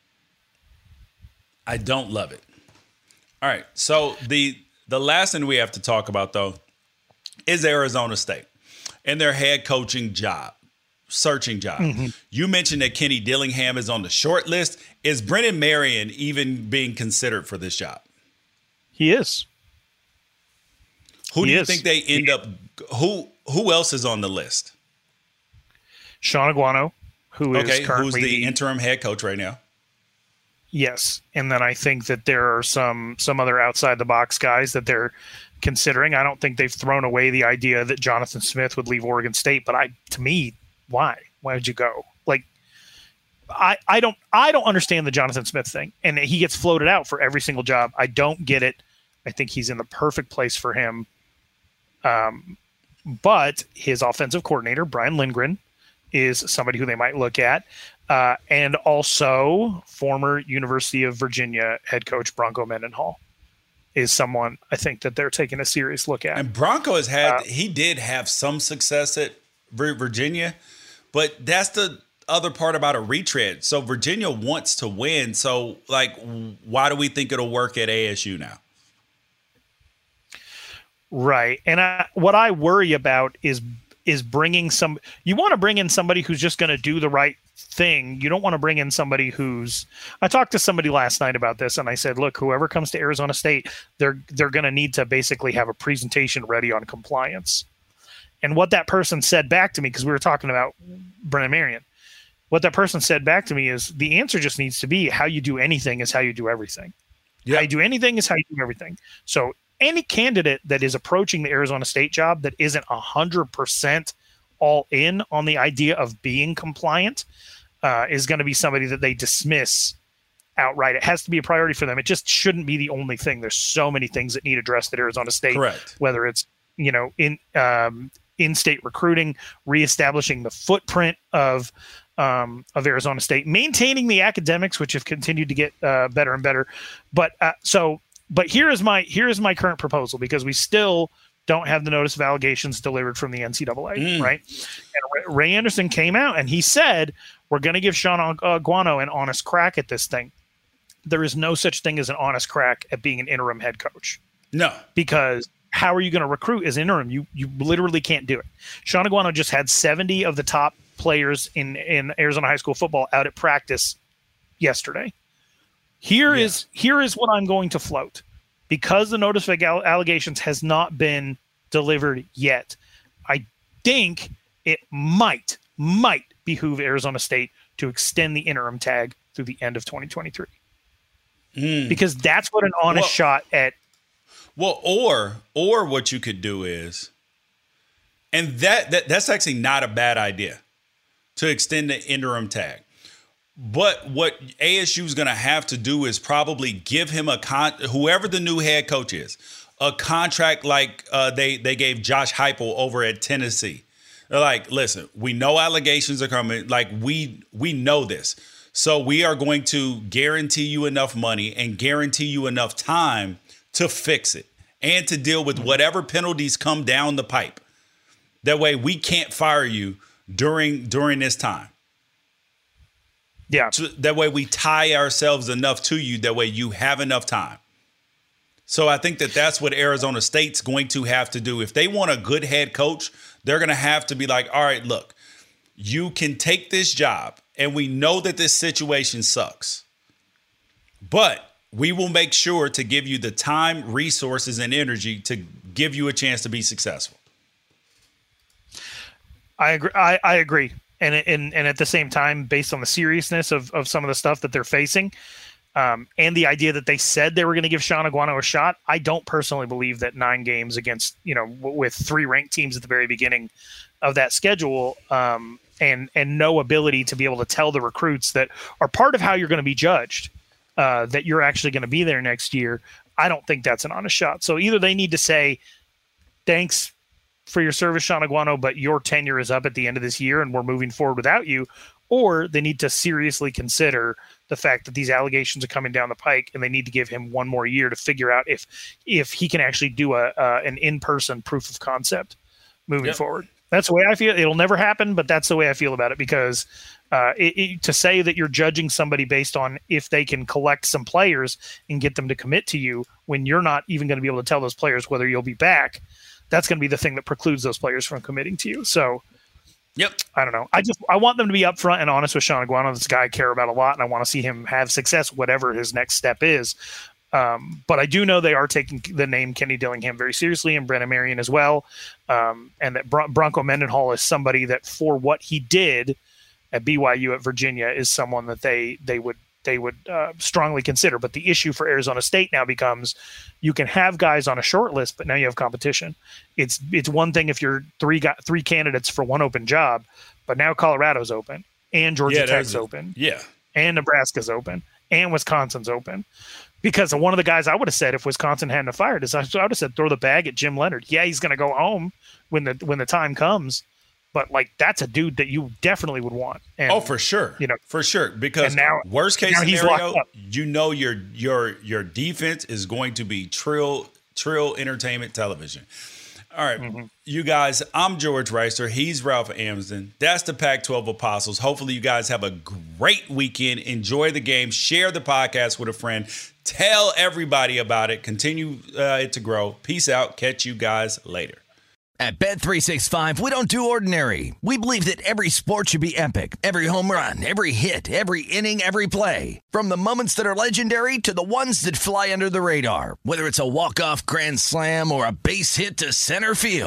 I don't love it. All right, so the the last thing we have to talk about, though, is Arizona State and their head coaching job, searching job. Mm-hmm. You mentioned that Kenny Dillingham is on the short list. Is Brennan Marion even being considered for this job? He is. Who he do you is. think they end up – who who else is on the list? Sean Aguano, who okay, is currently who's the interim head coach right now. Yes, and then I think that there are some some other outside the box guys that they're considering. I don't think they've thrown away the idea that Jonathan Smith would leave Oregon State, but I, to me, why? Why would you go? Like, I I don't I don't understand the Jonathan Smith thing, and he gets floated out for every single job. I don't get it. I think he's in the perfect place for him. Um, but his offensive coordinator Brian Lindgren is somebody who they might look at. Uh, and also former University of Virginia head coach Bronco Mendenhall is someone I think that they're taking a serious look at. And Bronco has had, uh, he did have some success at Virginia, but that's the other part about a retread. So Virginia wants to win. So, like, why do we think it'll work at A S U now? Right. And I, what I worry about is is bringing some – you want to bring in somebody who's just going to do the right thing. You don't want to bring in somebody who's – I talked to somebody last night about this, and I said, look, whoever comes to Arizona State, they're they're going to need to basically have a presentation ready on compliance. And what that person said back to me, because we were talking about Brennan Marion, what that person said back to me is the answer just needs to be how you do anything is how you do everything. Yep. How you do anything is how you do everything. So any candidate that is approaching the Arizona State job that isn't one hundred percent all in on the idea of being compliant uh, is going to be somebody that they dismiss outright. It has to be a priority for them. It just shouldn't be the only thing. There's so many things that need addressed at Arizona State. Correct. Whether it's, you know, in um, in-state recruiting, reestablishing the footprint of um, of Arizona State, maintaining the academics, which have continued to get uh, better and better. But uh, so, but here is my here is my current proposal, because we still don't have the notice of allegations delivered from the N C double A, mm. right? And Ray Anderson came out and he said, we're going to give Sean Aguano an honest crack at this thing. There is no such thing as an honest crack at being an interim head coach. No. Because how are you going to recruit as interim? You you literally can't do it. Sean Aguano just had seventy of the top players in, in Arizona high school football out at practice yesterday. Here yeah. is here is what I'm going to float. Because the notice of allegations has not been delivered yet, I think it might, might behoove Arizona State to extend the interim tag through the end of twenty twenty-three. Mm. Because that's what an honest well, shot at. Well, or or what you could do is, and that, that that's actually not a bad idea, to extend the interim tag. But what A S U is going to have to do is probably give him a con, whoever the new head coach is, a contract like uh, they they gave Josh Heupel over at Tennessee. They're like, listen, we know allegations are coming. Like we we know this, so we are going to guarantee you enough money and guarantee you enough time to fix it and to deal with whatever penalties come down the pipe. That way, we can't fire you during during this time. Yeah. So that way we tie ourselves enough to you. That way you have enough time. So I think that that's what Arizona State's going to have to do. If they want a good head coach, they're going to have to be like, all right, look, you can take this job and we know that this situation sucks, but we will make sure to give you the time, resources, and energy to give you a chance to be successful. I agree. I, I agree. And, and and at the same time, based on the seriousness of, of some of the stuff that they're facing, um, and the idea that they said they were going to give Sean Aguano a shot, I don't personally believe that nine games against, you know, w- with three ranked teams at the very beginning of that schedule, um, and and no ability to be able to tell the recruits that are part of how you're going to be judged, uh, that you're actually going to be there next year. I don't think that's an honest shot. So either they need to say, thanks for your service, Sean Aguano, but your tenure is up at the end of this year and we're moving forward without you, or they need to seriously consider the fact that these allegations are coming down the pike and they need to give him one more year to figure out if if he can actually do a uh, an in-person proof of concept moving yep. forward. That's the way I feel. It'll never happen, but that's the way I feel about it, because uh, it, it, to say that you're judging somebody based on if they can collect some players and get them to commit to you when you're not even going to be able to tell those players whether you'll be back, that's going to be the thing that precludes those players from committing to you. So, yep. I don't know. I just I want them to be upfront and honest with Sean Aguano. This guy I care about a lot, and I want to see him have success, whatever his next step is. Um, but I do know they are taking the name Kenny Dillingham very seriously, and Brennan Marion as well, um, and that Bron- Bronco Mendenhall is somebody that, for what he did at B Y U at Virginia, is someone that they they would they would uh, strongly consider. But the issue for Arizona State now becomes, you can have guys on a short list, but now you have competition. It's it's one thing if you're three got three candidates for one open job, but now Colorado's open, and Georgia yeah, Tech's a, open, yeah, and Nebraska's open, and Wisconsin's open. Because one of the guys I would have said if Wisconsin hadn't fired is I would have said throw the bag at Jim Leonard. Yeah, he's going to go home when the when the time comes. But, like, that's a dude that you definitely would want. And, oh, for sure. You know, for sure. Because now, worst case now scenario, you know your your your defense is going to be Trill Trill Entertainment Television. All right, mm-hmm. You guys, I'm George Reister. He's Ralph Amsden. That's the Pac twelve Apostles. Hopefully you guys have a great weekend. Enjoy the game. Share the podcast with a friend. Tell everybody about it. Continue uh, it to grow. Peace out. Catch you guys later. At Bet three sixty-five, we don't do ordinary. We believe that every sport should be epic. Every home run, every hit, every inning, every play. From the moments that are legendary to the ones that fly under the radar. Whether it's a walk-off grand slam or a base hit to center field.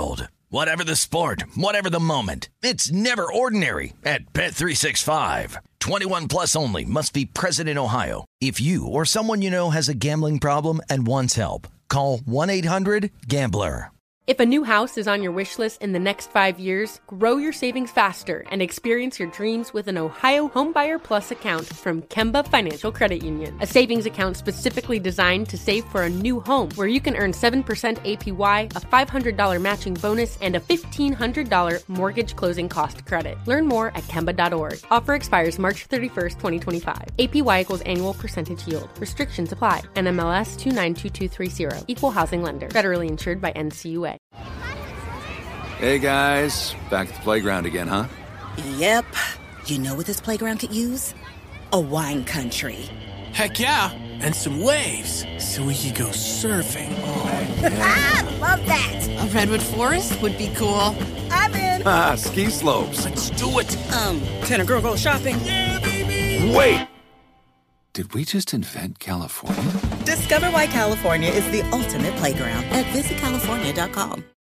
Whatever the sport, whatever the moment, it's never ordinary at Bet three sixty-five. twenty-one plus only. Must be present in Ohio. If you or someone you know has a gambling problem and wants help, call one eight hundred gambler. If a new house is on your wish list in the next five years, grow your savings faster and experience your dreams with an Ohio Homebuyer Plus account from Kemba Financial Credit Union. A savings account specifically designed to save for a new home, where you can earn seven percent A P Y, a five hundred dollars matching bonus, and a fifteen hundred dollars mortgage closing cost credit. Learn more at Kemba dot org. Offer expires March thirty-first, twenty twenty-five. A P Y equals annual percentage yield. Restrictions apply. N M L S two nine two two three zero. Equal housing lender. Federally insured by N C U A. Hey guys, back at the playground again, huh? Yep. You know what this playground could use? A wine country. Heck yeah, and some waves so we could go surfing. Oh, yeah. Ah, love that. A redwood forest would be cool. I'm in. Ah, ski slopes. Let's do it. Um, can a girl go shopping? Yeah, baby. Wait. Did we just invent California? Discover why California is the ultimate playground at visit california dot com.